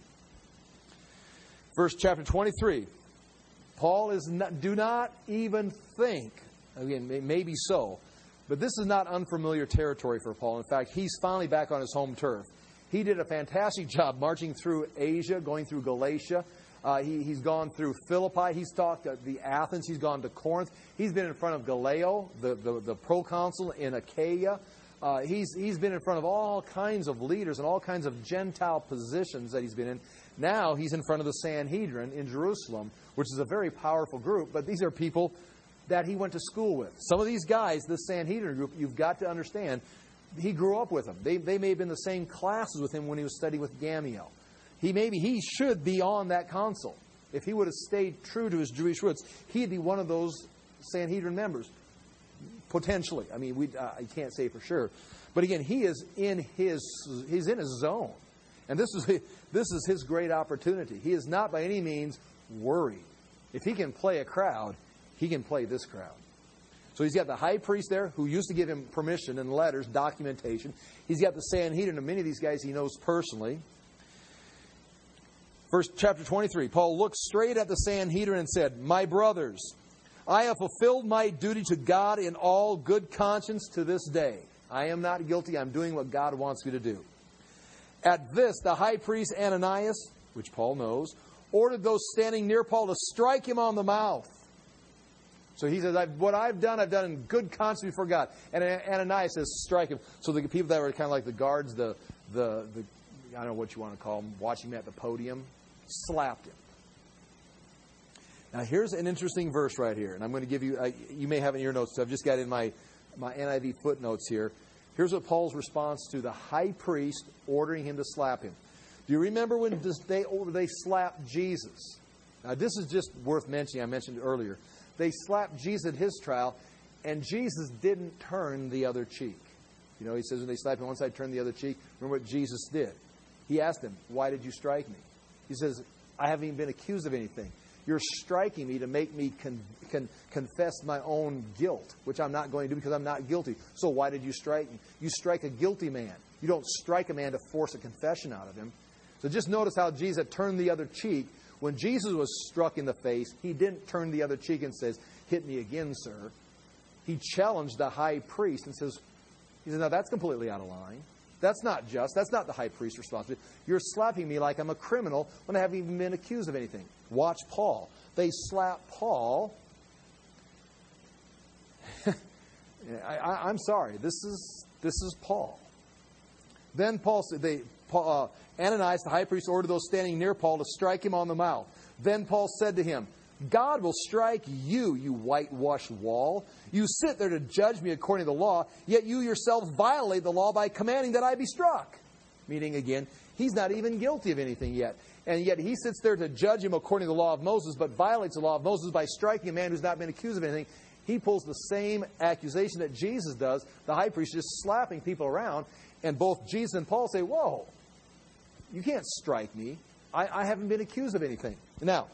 Verse chapter 23. Paul do not even think, again, maybe so, but this is not unfamiliar territory for Paul. In fact, he's finally back on his home turf. He did a fantastic job marching through Asia, going through Galatia. He's gone through Philippi. He's talked at the Athens. He's gone to Corinth. He's been in front of Gallio, the proconsul in Achaia. He's been in front of all kinds of leaders and all kinds of Gentile positions that he's been in. Now he's in front of the Sanhedrin in Jerusalem, which is a very powerful group, but these are people that he went to school with. Some of these guys, the Sanhedrin group, you've got to understand, he grew up with them. They may have been the same classes with him when he was studying with Gamaliel. He should be on that council. If he would have stayed true to his Jewish roots, he'd be one of those Sanhedrin members. Potentially. I can't say for sure. But again, he's in his zone. And this is his great opportunity. He is not by any means worried. If he can play a crowd, he can play this crowd. So he's got the high priest there who used to give him permission and letters, documentation. He's got the Sanhedrin, and many of these guys he knows personally. Verse chapter 23, Paul looked straight at the Sanhedrin and said, "My brothers, I have fulfilled my duty to God in all good conscience to this day. I am not guilty. I'm doing what God wants me to do." At this, the high priest Ananias, which Paul knows, ordered those standing near Paul to strike him on the mouth. So he says, what I've done in good conscience before God. And Ananias says, strike him. So the people that were kind of like the guards, the I don't know what you want to call them, watching him at the podium, slapped him. Now here's an interesting verse right here. And I'm going to give you, you may have it in your notes, so I've just got in my NIV footnotes here. Here's what Paul's response to the high priest ordering him to slap him. Do you remember when they slapped Jesus? Now, this is just worth mentioning. I mentioned it earlier. They slapped Jesus at his trial, and Jesus didn't turn the other cheek. You know, he says when they slapped him one side, turn the other cheek. Remember what Jesus did? He asked him, "Why did you strike me?" He says, "I haven't even been accused of anything. You're striking me to make me confess my own guilt, which I'm not going to do because I'm not guilty. So why did you strike me?" You strike a guilty man. You don't strike a man to force a confession out of him. So just notice how Jesus had turned the other cheek When Jesus was struck in the face, he didn't turn the other cheek and says, "Hit me again, sir." He challenged the high priest and says, "No, that's completely out of line. That's not just. That's not the high priest's responsibility. You're slapping me like I'm a criminal when I haven't even been accused of anything." Watch Paul. They slap Paul. I'm sorry. This is Paul. Then Ananias, the high priest, ordered those standing near Paul to strike him on the mouth. Then Paul said to him, "God will strike you, you whitewashed wall. You sit there to judge me according to the law, yet you yourself violate the law by commanding that I be struck." Meaning, again, he's not even guilty of anything yet. And yet he sits there to judge him according to the law of Moses, but violates the law of Moses by striking a man who's not been accused of anything. He pulls the same accusation that Jesus does. The high priest is just slapping people around. And both Jesus and Paul say, "Whoa, you can't strike me. I haven't been accused of anything." Now,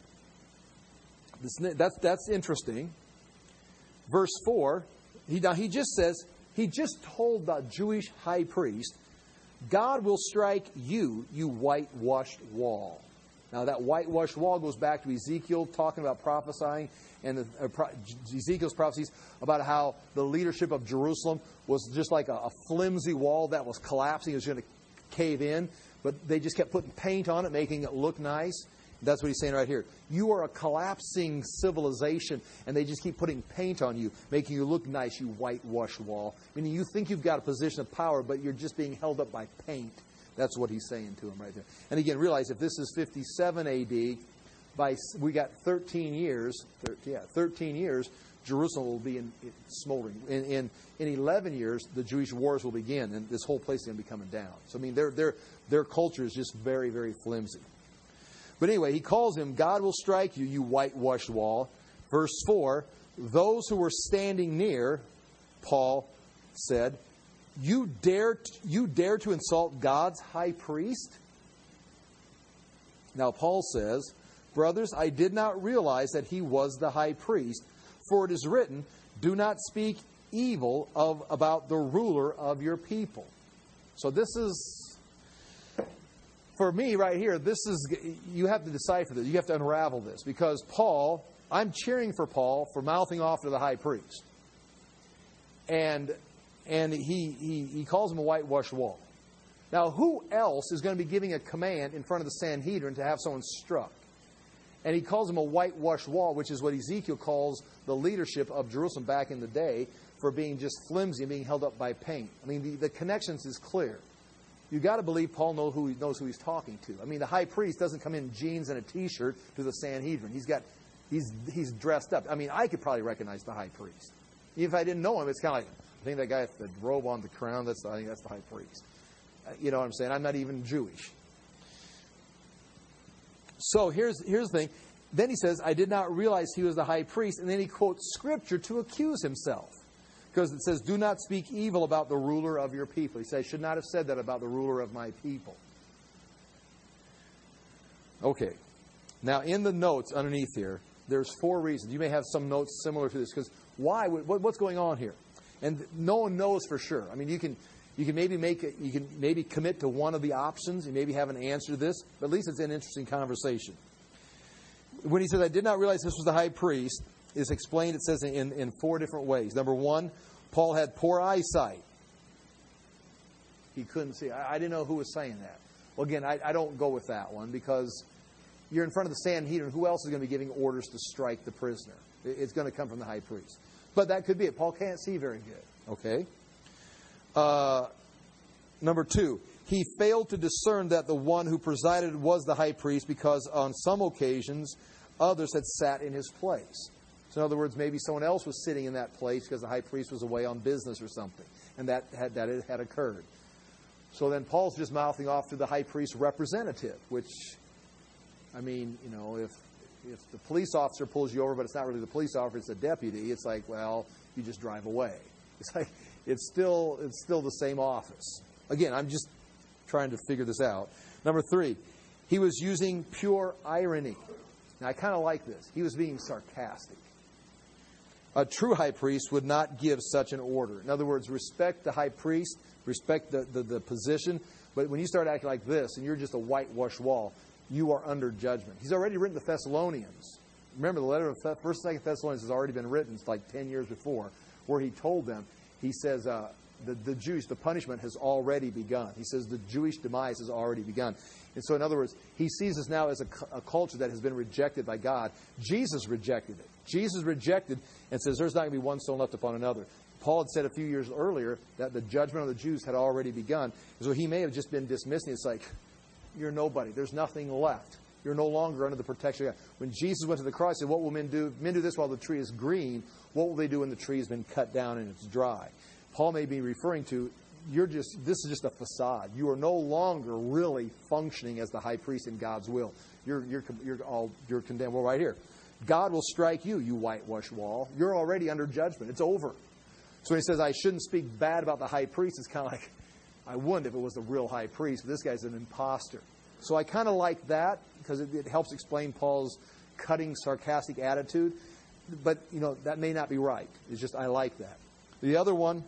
that's interesting. Verse 4, he just told the Jewish high priest, "God will strike you, you whitewashed wall." Now, that whitewashed wall goes back to Ezekiel talking about prophesying, and Ezekiel's prophecies about how the leadership of Jerusalem was just like a flimsy wall that was collapsing. It was going to cave in, but they just kept putting paint on it, making it look nice. That's what he's saying right here. You are a collapsing civilization, and they just keep putting paint on you, making you look nice, you whitewashed wall. Meaning you think you've got a position of power, but you're just being held up by paint. That's what he's saying to him right there. And again, realize if this is 57 A.D., we got 13 years, 13 years, Jerusalem will be smoldering. In 11 years, the Jewish wars will begin, and this whole place is going to be coming down. So, I mean, their culture is just very, very flimsy. But anyway, he calls him, "God will strike you, you whitewashed wall." Verse 4, those who were standing near, Paul said, You dare to insult God's high priest?" Now Paul says, "Brothers, I did not realize that he was the high priest, for it is written, 'Do not speak evil about the ruler of your people.'" So this is, for me right here, you have to decipher this. You have to unravel this. Because Paul, I'm cheering for Paul for mouthing off to the high priest. And he calls him a whitewashed wall. Now, who else is going to be giving a command in front of the Sanhedrin to have someone struck? And he calls him a whitewashed wall, which is what Ezekiel calls the leadership of Jerusalem back in the day for being just flimsy and being held up by paint. I mean, the connections is clear. You've got to believe Paul knows who he's talking to. I mean, the high priest doesn't come in jeans and a T-shirt to the Sanhedrin. He's dressed up. I mean, I could probably recognize the high priest. Even if I didn't know him, it's kind of like, I think that guy with the robe on the crown, I think that's the high priest. You know what I'm saying? I'm not even Jewish. So here's the thing. Then he says, "I did not realize he was the high priest." And then he quotes Scripture to accuse himself. Because it says, "Do not speak evil about the ruler of your people." He says, "I should not have said that about the ruler of my people." Okay. Now, in the notes underneath here, there's 4 reasons. You may have some notes similar to this. Because why? What's going on here? And no one knows for sure. I mean, you can maybe commit to one of the options. You maybe have an answer to this. But at least it's an interesting conversation. When he says, "I did not realize this was the high priest," it's explained, it says, in 4 different ways. Number 1, Paul had poor eyesight. He couldn't see. I didn't know who was saying that. Well, again, I don't go with that one because you're in front of the Sanhedrin. Who else is going to be giving orders to strike the prisoner? It's going to come from the high priest. But that could be it. Paul can't see very good. Okay? Number 2, he failed to discern that the one who presided was the high priest because on some occasions others had sat in his place. So in other words, maybe someone else was sitting in that place because the high priest was away on business or something. And that had occurred. So then Paul's just mouthing off to the high priest's representative, which, I mean, you know, if the police officer pulls you over, but it's not really the police officer, it's a deputy, it's like, well, you just drive away. It's like, it's still the same office. Again, I'm just trying to figure this out. Number 3, he was using pure irony. Now, I kind of like this. He was being sarcastic. A true high priest would not give such an order. In other words, respect the high priest, respect the position. But when you start acting like this and you're just a whitewashed wall, you are under judgment. He's already written the Thessalonians. Remember, the letter of 1st and 2nd Thessalonians has already been written. It's like 10 years before, where he told them, he says, the Jews, the punishment has already begun. He says the Jewish demise has already begun. And so, in other words, he sees us now as a culture that has been rejected by God. Jesus rejected it. Jesus rejected and says there's not going to be one stone left upon another. Paul had said a few years earlier that the judgment of the Jews had already begun. So he may have just been dismissing it. It's like, you're nobody. There's nothing left. You're no longer under the protection of God. When Jesus went to the cross, he said, what will men do? Men do this while the tree is green. What will they do when the tree has been cut down and it's dry? Paul may be referring to, this is just a facade. You are no longer really functioning as the high priest in God's will. You're condemned. Well, right here. God will strike you, you whitewashed wall. You're already under judgment. It's over. So when he says, I shouldn't speak bad about the high priest, it's kind of like, I wouldn't if it was the real high priest, but this guy's an imposter. So I kind of like that because it helps explain Paul's cutting, sarcastic attitude. But, that may not be right. It's just I like that. The other one,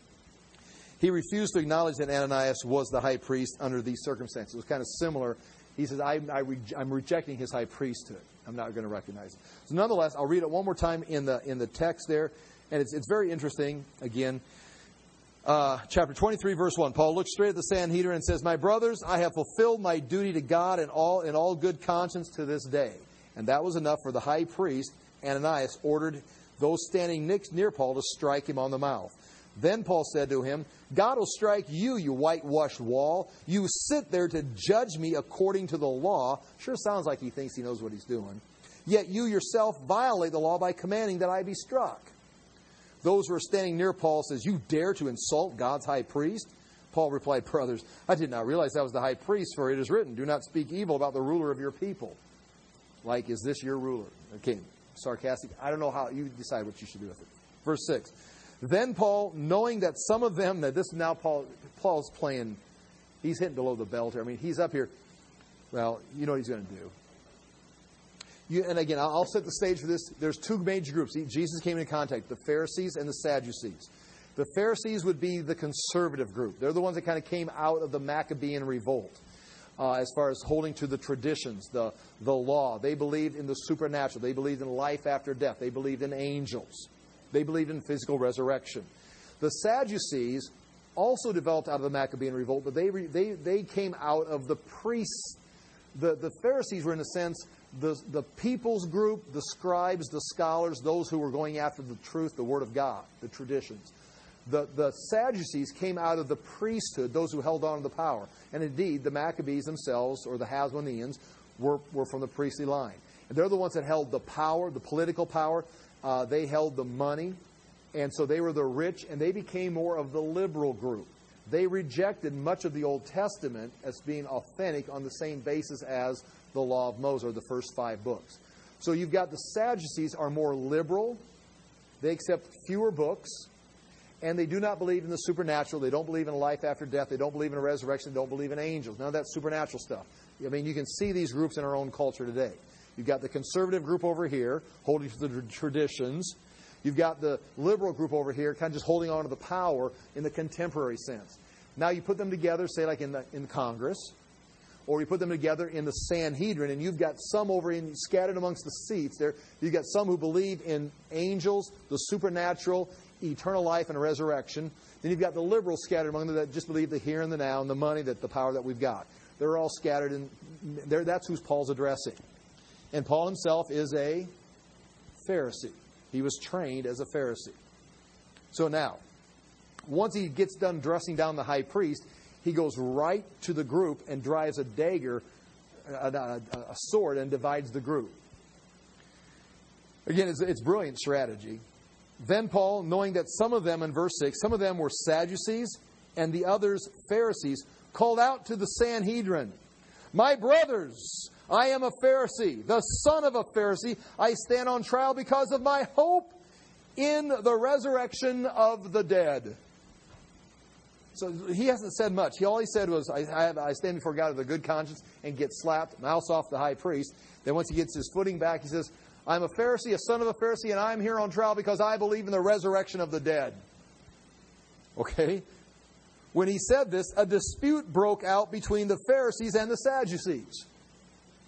he refused to acknowledge that Ananias was the high priest under these circumstances. It was kind of similar. He says, I'm rejecting his high priesthood. I'm not going to recognize it. So nonetheless, I'll read it one more time in the text there. And it's very interesting, again. Chapter 23, verse 1. Paul looks straight at the Sanhedrin and says, my brothers, I have fulfilled my duty to God in all good conscience to this day. And that was enough for the high priest. Ananias ordered those standing near Paul to strike him on the mouth. Then Paul said to him, God will strike you, you whitewashed wall. You sit there to judge me according to the law. Sure sounds like he thinks he knows what he's doing. Yet you yourself violate the law by commanding that I be struck. Those who are standing near Paul says, you dare to insult God's high priest? Paul replied, brothers, I did not realize that was the high priest, for it is written, do not speak evil about the ruler of your people. Like, is this your ruler? Okay, sarcastic. I don't know how. You decide what you should do with it. Verse 6. Then Paul, knowing that some of them, that this is now Paul's playing, he's hitting below the belt here. I mean, he's up here. Well, you know what he's going to do. And again, I'll set the stage for this. There's two major groups. Jesus came into contact, the Pharisees and the Sadducees. The Pharisees would be the conservative group. They're the ones that kind of came out of the Maccabean revolt as far as holding to the traditions, the law. They believed in the supernatural. They believed in life after death. They believed in angels. They believed in physical resurrection. The Sadducees also developed out of the Maccabean revolt, but they came out of the priests. The Pharisees were, in a sense, the people's group, the scribes, the scholars, those who were going after the truth, the Word of God, the traditions. The Sadducees came out of the priesthood, those who held on to the power. And indeed, the Maccabees themselves, or the Hasmoneans, were from the priestly line. And they're the ones that held the power, the political power. They held the money. And so they were the rich, and they became more of the liberal group. They rejected much of the Old Testament as being authentic on the same basis as the Law of Moses, or the first 5 books. So you've got the Sadducees are more liberal. They accept fewer books. And they do not believe in the supernatural. They don't believe in life after death. They don't believe in a resurrection. They don't believe in angels. None of that supernatural stuff. I mean, you can see these groups in our own culture today. You've got the conservative group over here, holding to the traditions. You've got the liberal group over here, kind of just holding on to the power in the contemporary sense. Now you put them together, say like in Congress, or you put them together in the Sanhedrin, and you've got some over in scattered amongst the seats there. You've got some who believe in angels, the supernatural, eternal life, and a resurrection. Then you've got the liberals scattered among them that just believe the here and the now and the money, the power that we've got. They're all scattered, and that's who Paul's addressing. And Paul himself is a Pharisee. He was trained as a Pharisee. So now, once he gets done dressing down the high priest, he goes right to the group and drives a dagger, a sword, and divides the group. Again, it's brilliant strategy. Then Paul, knowing that some of them, in verse 6, some of them were Sadducees and the others Pharisees, called out to the Sanhedrin, my brothers, I am a Pharisee, the son of a Pharisee. I stand on trial because of my hope in the resurrection of the dead. So he hasn't said much. All he said was, I stand before God with a good conscience, and get slapped, mouse off the high priest. Then once he gets his footing back, he says, I'm a Pharisee, a son of a Pharisee, and I'm here on trial because I believe in the resurrection of the dead. Okay? When he said this, a dispute broke out between the Pharisees and the Sadducees.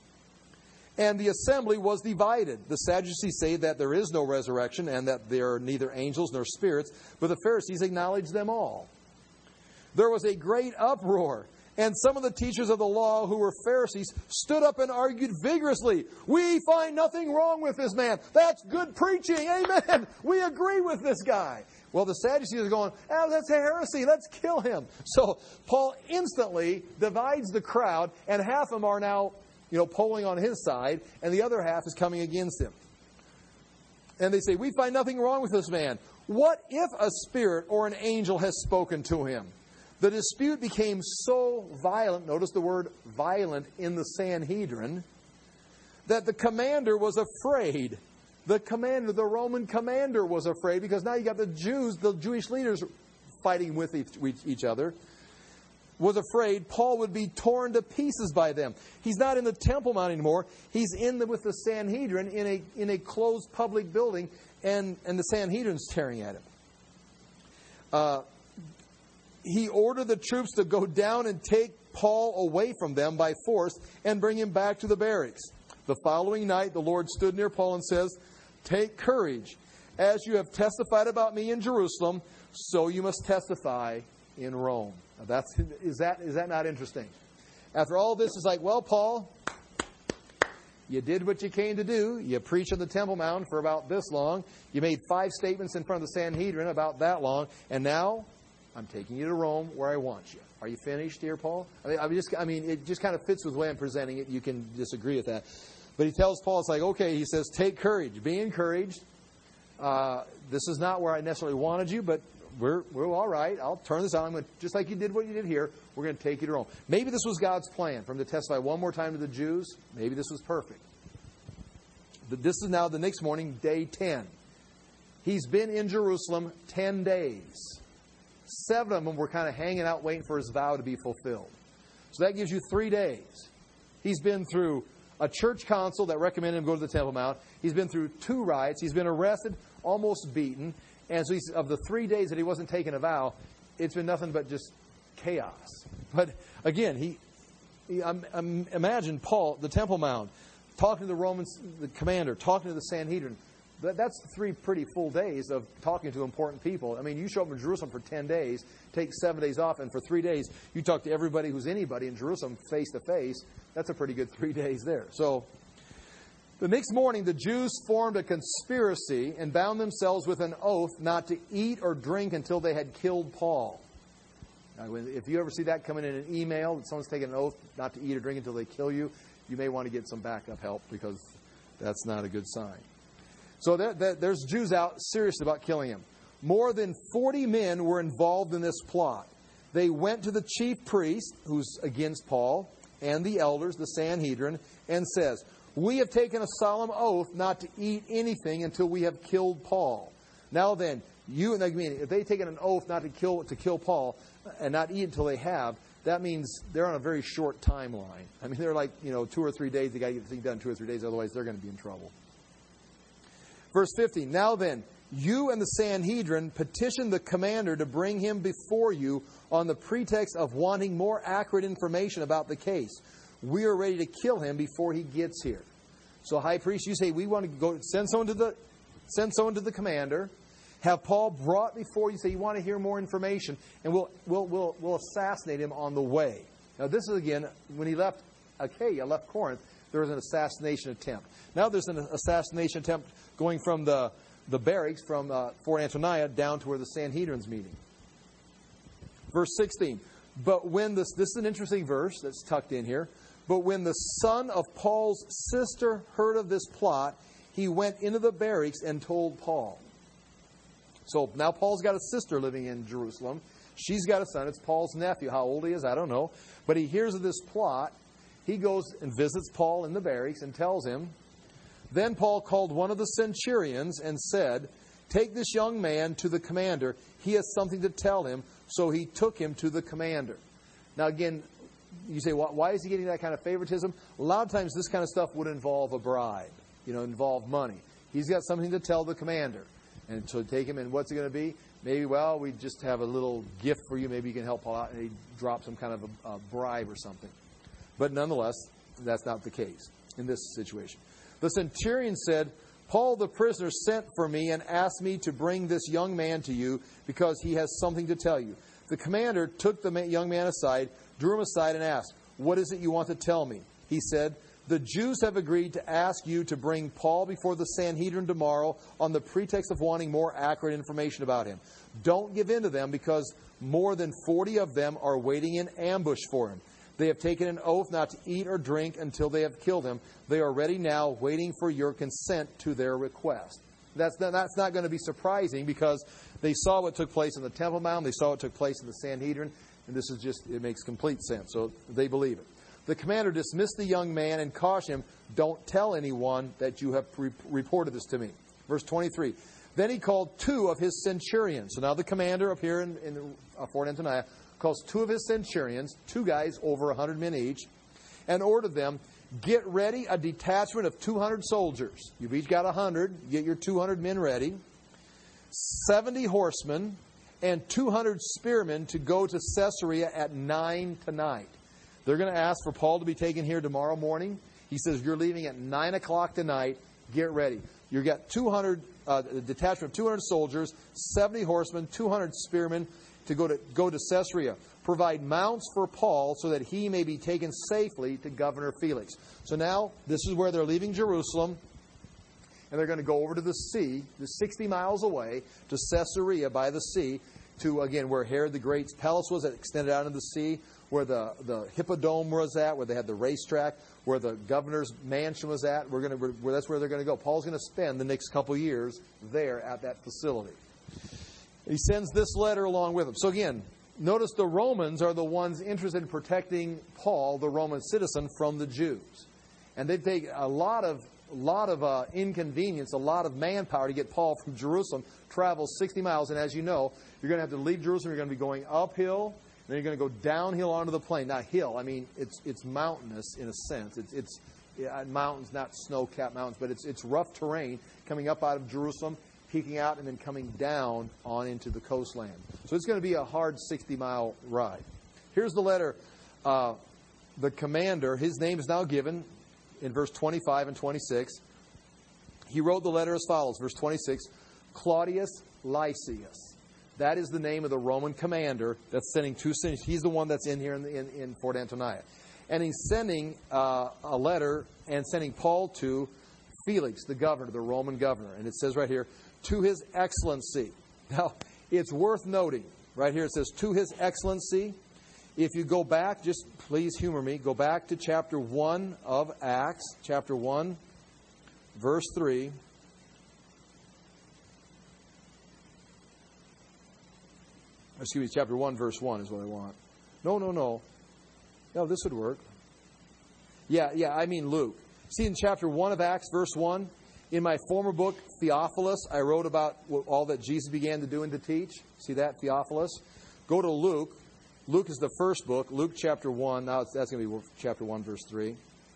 And the assembly was divided. The Sadducees say that there is no resurrection and that there are neither angels nor spirits, but the Pharisees acknowledge them all. There was a great uproar, and some of the teachers of the law who were Pharisees stood up and argued vigorously. We find nothing wrong with this man. That's good preaching. Amen. We agree with this guy. Well, the Sadducees are going, oh, that's a heresy. Let's kill him. So Paul instantly divides the crowd, and half of them are now polling on his side, and the other half is coming against him. And they say, we find nothing wrong with this man. What if a spirit or an angel has spoken to him? The dispute became so violent, notice the word violent in the Sanhedrin, that the commander was afraid. The Roman commander was afraid, because now you got the Jews, the Jewish leaders fighting with each other, was afraid Paul would be torn to pieces by them. He's not in the Temple Mount anymore. He's with the Sanhedrin in a closed public building, and the Sanhedrin's staring at him. He ordered the troops to go down and take Paul away from them by force and bring him back to the barracks. The following night, the Lord stood near Paul and says, take courage. As you have testified about me in Jerusalem, so you must testify in Rome. Now is that not interesting? After all this, it's like, well, Paul, you did what you came to do. You preached on the Temple Mount for about this long. You made 5 statements in front of the Sanhedrin about that long. And now I'm taking you to Rome where I want you. Are you finished here, Paul? It just kind of fits with the way I'm presenting it. You can disagree with that. But he tells Paul, it's like, okay, he says, take courage. Be encouraged. This is not where I necessarily wanted you, but we're all right. I'll turn this on. Just like you did what you did here, we're going to take you to Rome. Maybe this was God's plan for him to testify one more time to the Jews. Maybe this was perfect. But this is now the next morning, day 10. He's been in Jerusalem 10 days. 7 of them were kind of hanging out waiting for his vow to be fulfilled. So that gives you 3 days. He's been through a church council that recommended him go to the Temple Mount. He's been through 2 riots. He's been arrested, almost beaten. And so of the 3 days that he wasn't taking a vow, it's been nothing but just chaos. But again, imagine Paul, the Temple Mount, talking to the Romans, the commander, talking to the Sanhedrin. That's 3 pretty full days of talking to important people. I mean, you show up in Jerusalem for 10 days, take 7 days off, and for 3 days, you talk to everybody who's anybody in Jerusalem face to face. That's a pretty good 3 days there. So the next morning, the Jews formed a conspiracy and bound themselves with an oath not to eat or drink until they had killed Paul. Now, if you ever see that coming in an email, that someone's taken an oath not to eat or drink until they kill you, you may want to get some backup help, because that's not a good sign. So there's Jews out serious about killing him. More than 40 men were involved in this plot. They went to the chief priest, who's against Paul, and the elders, the Sanhedrin, and says, we have taken a solemn oath not to eat anything until we have killed Paul. Now then, if they've taken an oath not to kill Paul and not eat until they have, that means they're on a very short timeline. I mean, they're like, 2 or 3 days. They got to get the thing done in 2 or 3 days, otherwise they're going to be in trouble. Verse 15, now then, you and the Sanhedrin petitioned the commander to bring him before you on the pretext of wanting more accurate information about the case. We are ready to kill him before he gets here. So, high priest, you say, we want to go send someone to the commander, have Paul brought before you, say you want to hear more information, and we'll assassinate him on the way. Now, this is, again, when he left Achaia, left Corinth, there was an assassination attempt. Now there's an assassination attempt going from the barracks, from Fort Antonia, down to where the Sanhedrin's meeting. Verse 16. But when this is an interesting verse that's tucked in here. But when the son of Paul's sister heard of this plot, he went into the barracks and told Paul. So now Paul's got a sister living in Jerusalem. She's got a son. It's Paul's nephew. How old he is, I don't know. But he hears of this plot. He goes and visits Paul in the barracks and tells him. Then Paul called one of the centurions and said, take this young man to the commander. He has something to tell him. So he took him to the commander. Now again, you say, why is he getting that kind of favoritism? A lot of times this kind of stuff would involve a bribe, involve money. He's got something to tell the commander. And so take him, and what's it going to be? Maybe, we just have a little gift for you. Maybe you can help Paul out. And he drops some kind of a bribe or something. But nonetheless, that's not the case. in this situation. The centurion said, Paul the prisoner sent for me and asked me to bring this young man to you because he has something to tell you. The commander took the young man aside, drew him aside, and asked, what is it you want to tell me? He said, the Jews have agreed to ask you to bring Paul before the Sanhedrin tomorrow on the pretext of wanting more accurate information about him. Don't give in to them because more than 40 of them are waiting in ambush for him. They have taken an oath not to eat or drink until they have killed him. They are ready now, waiting for your consent to their request. That's not going to be surprising because they saw what took place in the Temple Mount. They saw what took place in the Sanhedrin. And this is just, it makes complete sense. So they believe it. The commander dismissed the young man and cautioned him, don't tell anyone that you have reported this to me. Verse 23. Then he called 2 of his centurions. So now the commander up here in Fort Antonia calls 2 of his centurions, 2 guys over 100 men each, and ordered them, get ready a detachment of 200 soldiers. You've each got 100. Get your 200 men ready. 70 horsemen and 200 spearmen to go to Caesarea at 9 tonight. They're going to ask for Paul to be taken here tomorrow morning. He says, you're leaving at 9 o'clock tonight. Get ready. You've got 200, a detachment of 200 soldiers, 70 horsemen, 200 spearmen to go to Caesarea. Provide mounts for Paul so that he may be taken safely to Governor Felix. So now, this is where they're leaving Jerusalem, and they're going to go over to the sea, 60 miles away, to Caesarea by the sea, to, again, where Herod the Great's palace was, that extended out into the sea, where the Hippodrome was at, where they had the racetrack, where the governor's mansion was at. That's where they're going to go. Paul's going to spend the next couple years there at that facility. He sends this letter along with him. So again, notice the Romans are the ones interested in protecting Paul, the Roman citizen, from the Jews. And they take a lot of inconvenience, a lot of manpower to get Paul from Jerusalem, travel 60 miles. And as you know, you're going to have to leave Jerusalem. You're going to be going uphill. Then you're going to go downhill onto the plain. Not hill. I mean, it's mountainous in a sense. It's mountains, not snow-capped mountains, but it's rough terrain coming up out of Jerusalem, peeking out, and then coming down on into the coastland. So it's going to be a hard 60-mile ride. Here's the letter. The commander, his name is now given in verse 25 and 26. He wrote the letter as follows. Verse 26, Claudius Lysias. That is the name of the Roman commander that's sending 2 centurions. He's the one that's in here in Fort Antonia. And he's sending a letter and sending Paul to Felix, the governor, the Roman governor. And it says right here, to his excellency. Now, it's worth noting. Right here it says, to his excellency. If you go back, just please humor me, go back to chapter 1 of Acts, chapter 1, verse 3. Excuse me, chapter 1, verse 1 is what I want. No. No, this would work. Yeah, I mean Luke. See in chapter 1 of Acts, verse 1, in my former book, Theophilus, I wrote about all that Jesus began to do and to teach. See that, Theophilus? Go to Luke. Luke is the first book. Luke chapter 1. Now that's going to be chapter 1, verse 3.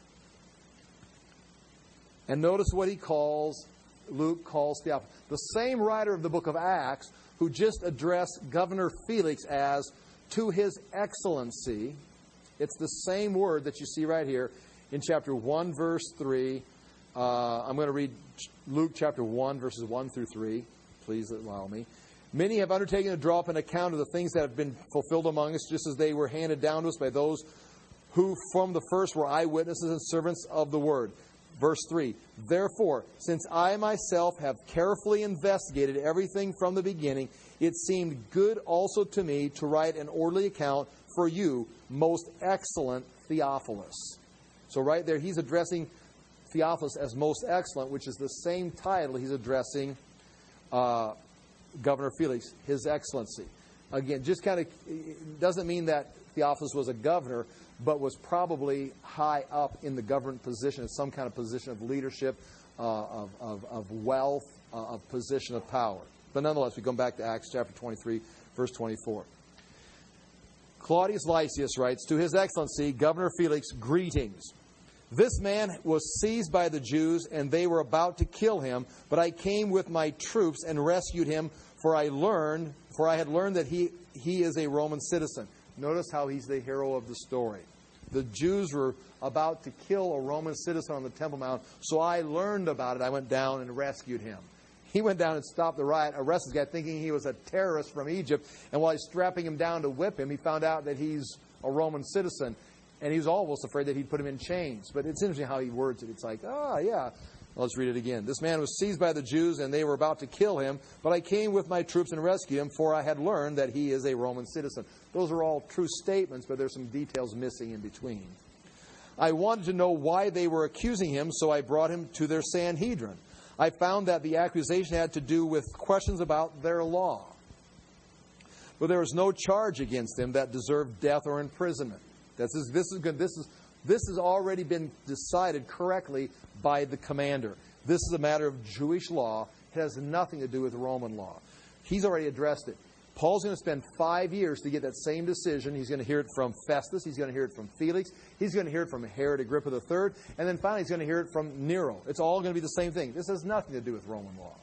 And notice what Luke calls Theophilus. The same writer of the book of Acts who just addressed Governor Felix as to his excellency. It's the same word that you see right here in chapter 1, verse 3. I'm going to read Luke chapter 1, verses 1 through 3. Please allow me. Many have undertaken to draw up an account of the things that have been fulfilled among us, just as they were handed down to us by those who from the first were eyewitnesses and servants of the word. Verse 3, therefore, since I myself have carefully investigated everything from the beginning, it seemed good also to me to write an orderly account for you, most excellent Theophilus. So right there, he's addressing Theophilus as most excellent, which is the same title he's addressing Governor Felix, his excellency. Again, just kind of, it doesn't mean that Theophilus was a governor, but was probably high up in the government position, some kind of position of leadership, of wealth, of position of power. But nonetheless, we come back to Acts chapter 23, verse 24. Claudius Lysias writes, to his excellency, Governor Felix, greetings. This man was seized by the Jews, and they were about to kill him, but I came with my troops and rescued him, for I had learned that he is a Roman citizen. Notice how he's the hero of the story. The Jews were about to kill a Roman citizen on the Temple Mount, so I learned about it. I went down and rescued him. He went down and stopped the riot, arrested the guy thinking he was a terrorist from Egypt, and while he's strapping him down to whip him, he found out that he's a Roman citizen, and he was almost afraid that he'd put him in chains. But it's interesting how he words it. It's like, yeah. Let's read it again. This man was seized by the Jews, and they were about to kill him, but I came with my troops and rescued him, for I had learned that he is a Roman citizen. Those are all true statements, but there's some details missing in between. I wanted to know why they were accusing him, so I brought him to their Sanhedrin. I found that the accusation had to do with questions about their law. But there was no charge against them that deserved death or imprisonment. This is good. This has already been decided correctly by the commander. This is a matter of Jewish law. It has nothing to do with Roman law. He's already addressed it. Paul's going to spend 5 years to get that same decision. He's going to hear it from Festus. He's going to hear it from Felix. He's going to hear it from Herod Agrippa III. And then finally he's going to hear it from Nero. It's all going to be the same thing. This has nothing to do with Roman law.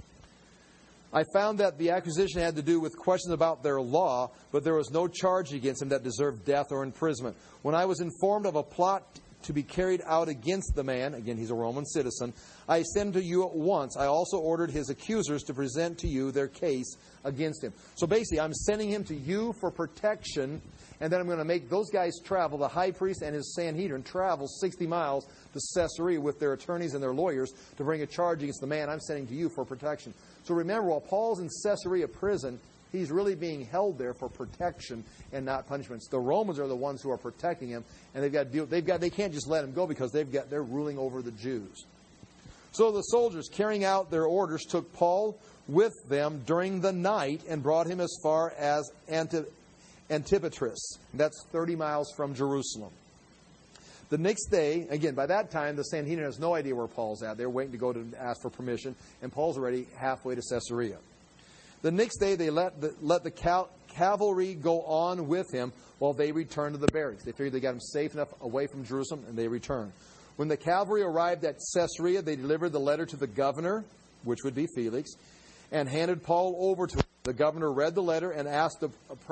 I found that the accusation had to do with questions about their law, but there was no charge against him that deserved death or imprisonment. When I was informed of a plot to be carried out against the man, again, he's a Roman citizen, I sent to you at once. I also ordered his accusers to present to you their case against him. So basically, I'm sending him to you for protection, and then I'm going to make those guys travel, the high priest and his Sanhedrin, travel 60 miles to Caesarea with their attorneys and their lawyers to bring a charge against the man I'm sending to you for protection. So remember, while Paul's in Caesarea prison, he's really being held there for protection and not punishments. The Romans are the ones who are protecting him, and they can't just let him go because they're ruling over the Jews. So the soldiers, carrying out their orders, took Paul with them during the night and brought him as far as Antipatris. That's 30 miles from Jerusalem. The next day, again, by that time, the Sanhedrin has no idea where Paul's at. They're waiting to go to ask for permission, and Paul's already halfway to Caesarea. The next day, they let the cavalry go on with him while they returned to the barracks. They figured they got him safe enough away from Jerusalem, and they returned. When the cavalry arrived at Caesarea, they delivered the letter to the governor, which would be Felix, and handed Paul over to him. The governor read the letter and asked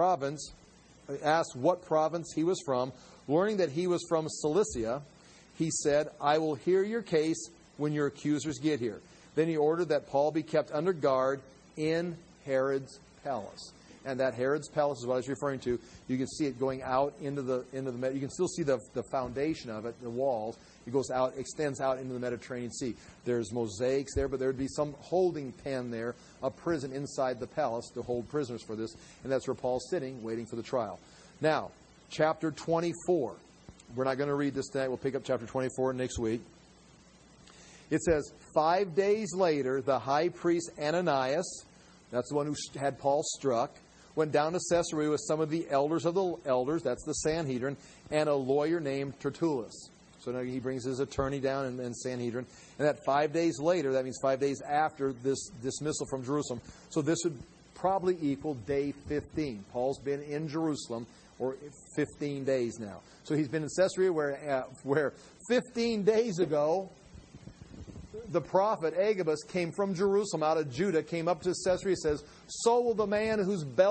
what province he was from. Learning that he was from Cilicia, he said, I will hear your case when your accusers get here. Then he ordered that Paul be kept under guard in Herod's palace. And that Herod's palace is what I was referring to. You can see it going out into the you can still see the foundation of it, the walls. It goes out, extends out into the Mediterranean Sea. There's mosaics there, but there would be some holding pen there, a prison inside the palace to hold prisoners for this. And that's where Paul's sitting, waiting for the trial. Now, chapter 24. We're not going to read this tonight. We'll pick up chapter 24 next week. It says, 5 days later, the high priest Ananias, that's the one who had Paul struck, went down to Caesarea with some of the elders of the elders, that's the Sanhedrin, and a lawyer named Tertullus. So now he brings his attorney down in Sanhedrin. And that 5 days later, that means 5 days after this dismissal from Jerusalem. So this would probably equal day 15. Paul's been in Jerusalem or 15 days now. So he's been in Caesarea where 15 days ago, the prophet Agabus came from Jerusalem out of Judah, came up to Caesarea, says, so will the man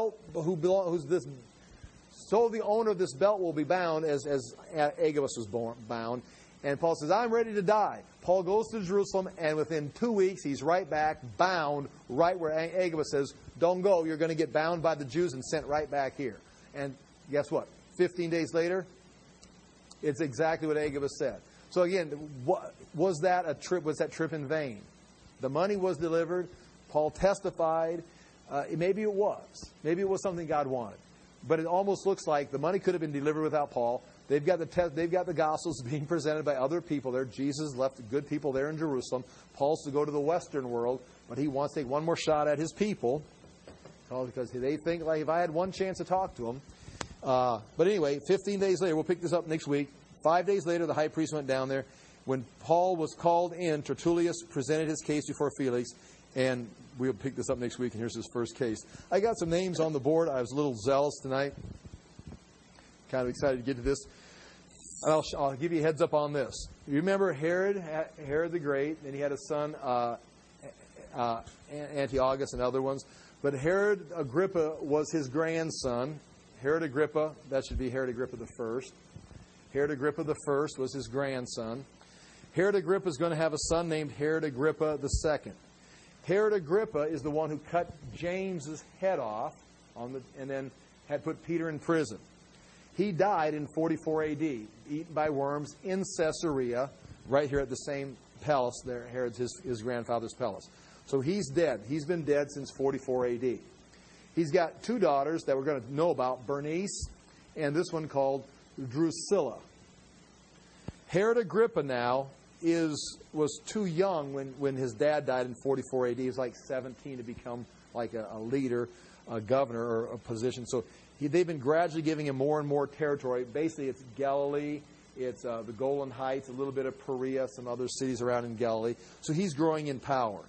so the owner of this belt will be bound as Agabus was bound. And Paul says, I'm ready to die. Paul goes to Jerusalem, and within 2 weeks, he's right back, bound, right where Agabus says, don't go, you're going to get bound by the Jews and sent right back here. And guess what? 15 days later, it's exactly what Agabus said. So again, was that trip in vain? The money was delivered. Paul testified. Maybe it was. Maybe it was something God wanted. But it almost looks like the money could have been delivered without Paul. They've got the Gospels being presented by other people there. Jesus left good people there in Jerusalem. Paul's to go to the Western world, but he wants to take one more shot at his people because they think, like, if I had one chance to talk to them. But anyway, 15 days later, we'll pick this up next week. 5 days later, the high priest went down there. When Paul was called in, Tertullus presented his case before Felix, and we'll pick this up next week, and here's his first case. I got some names on the board. I was a little zealous tonight. Kind of excited to get to this. And I'll give you a heads up on this. You remember Herod the Great, and he had a son, Antiochus and other ones. But Herod Agrippa was his grandson. Herod Agrippa, that should be Herod Agrippa the first. Herod Agrippa I was his grandson. Herod Agrippa is going to have a son named Herod Agrippa II. Herod Agrippa is the one who cut James's head off and then had put Peter in prison. He died in 44 A.D., eaten by worms in Caesarea, right here at the same palace there, Herod's his grandfather's palace. So he's dead. He's been dead since 44 A.D. He's got two daughters that we're going to know about, Bernice and this one called Drusilla. Herod Agrippa now was too young when his dad died in 44 A.D. He was like 17 to become like a leader, a governor, or a position. So they've been gradually giving him more and more territory. Basically, it's Galilee, it's the Golan Heights, a little bit of Perea, some other cities around in Galilee. So he's growing in power.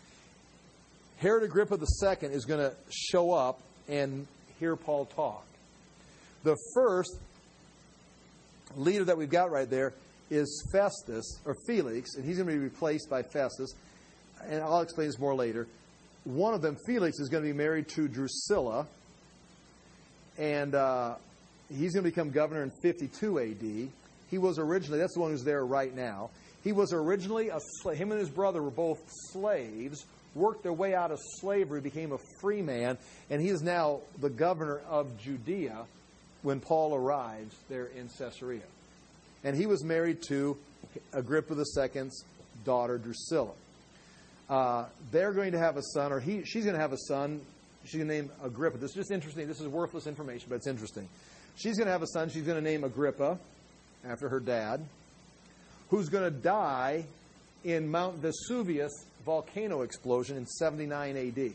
Herod Agrippa II is going to show up and hear Paul talk. The first leader that we've got right there is Festus, or Felix, and he's going to be replaced by Festus. And I'll explain this more later. One of them, Felix, is going to be married to Drusilla, and he's going to become governor in 52 A.D. He was originally, that's the one who's there right now. He was originally a slave. Him and his brother were both slaves, worked their way out of slavery, became a free man, and he is now the governor of Judea when Paul arrives there in Caesarea. And he was married to Agrippa II's daughter, Drusilla. They're going to have a son, or she's going to have a son. She's going to name Agrippa. This is just interesting. This is worthless information, but it's interesting. She's going to have a son. She's going to name Agrippa, after her dad, who's going to die in Mount Vesuvius volcano explosion in 79 A.D.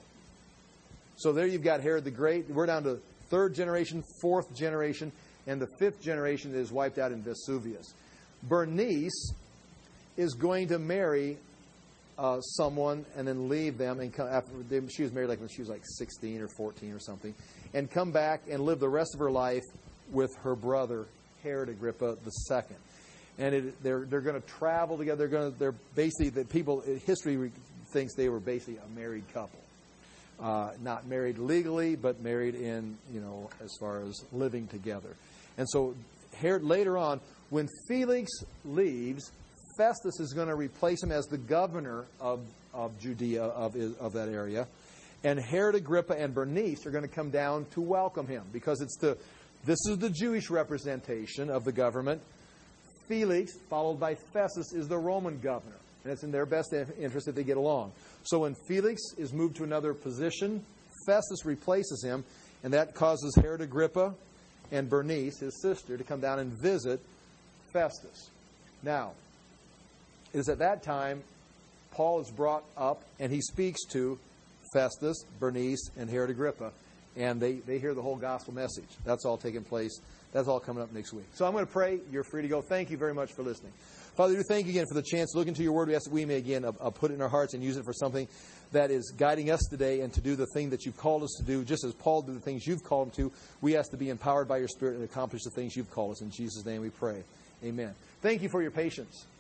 So there you've got Herod the Great. We're down to third generation, fourth generation, and the fifth generation is wiped out in Vesuvius. Bernice is going to marry someone and then leave them. And she was married when she was like 16 or 14 or something, and come back and live the rest of her life with her brother, Herod Agrippa II. And they're going to travel together. They're basically, the people, history thinks they were basically a married couple. Not married legally, but married in, as far as living together. And so Herod, later on, when Felix leaves, Festus is going to replace him as the governor of Judea, of that area. And Herod Agrippa and Bernice are going to come down to welcome him, because this is the Jewish representation of the government. Felix, followed by Festus, is the Roman governor. And it's in their best interest that they get along. So when Felix is moved to another position, Festus replaces him, and that causes Herod Agrippa and Bernice, his sister, to come down and visit Festus. Now, it is at that time Paul is brought up, and he speaks to Festus, Bernice, and Herod Agrippa, and they hear the whole gospel message. That's all taking place. That's all coming up next week. So I'm going to pray. You're free to go. Thank you very much for listening. Father, we thank you again for the chance to look into your word. We ask that we may again put it in our hearts and use it for something that is guiding us today, and to do the thing that you've called us to do, just as Paul did the things you've called him to. We ask to be empowered by your Spirit and accomplish the things you've called us. In Jesus' name we pray. Amen. Thank you for your patience.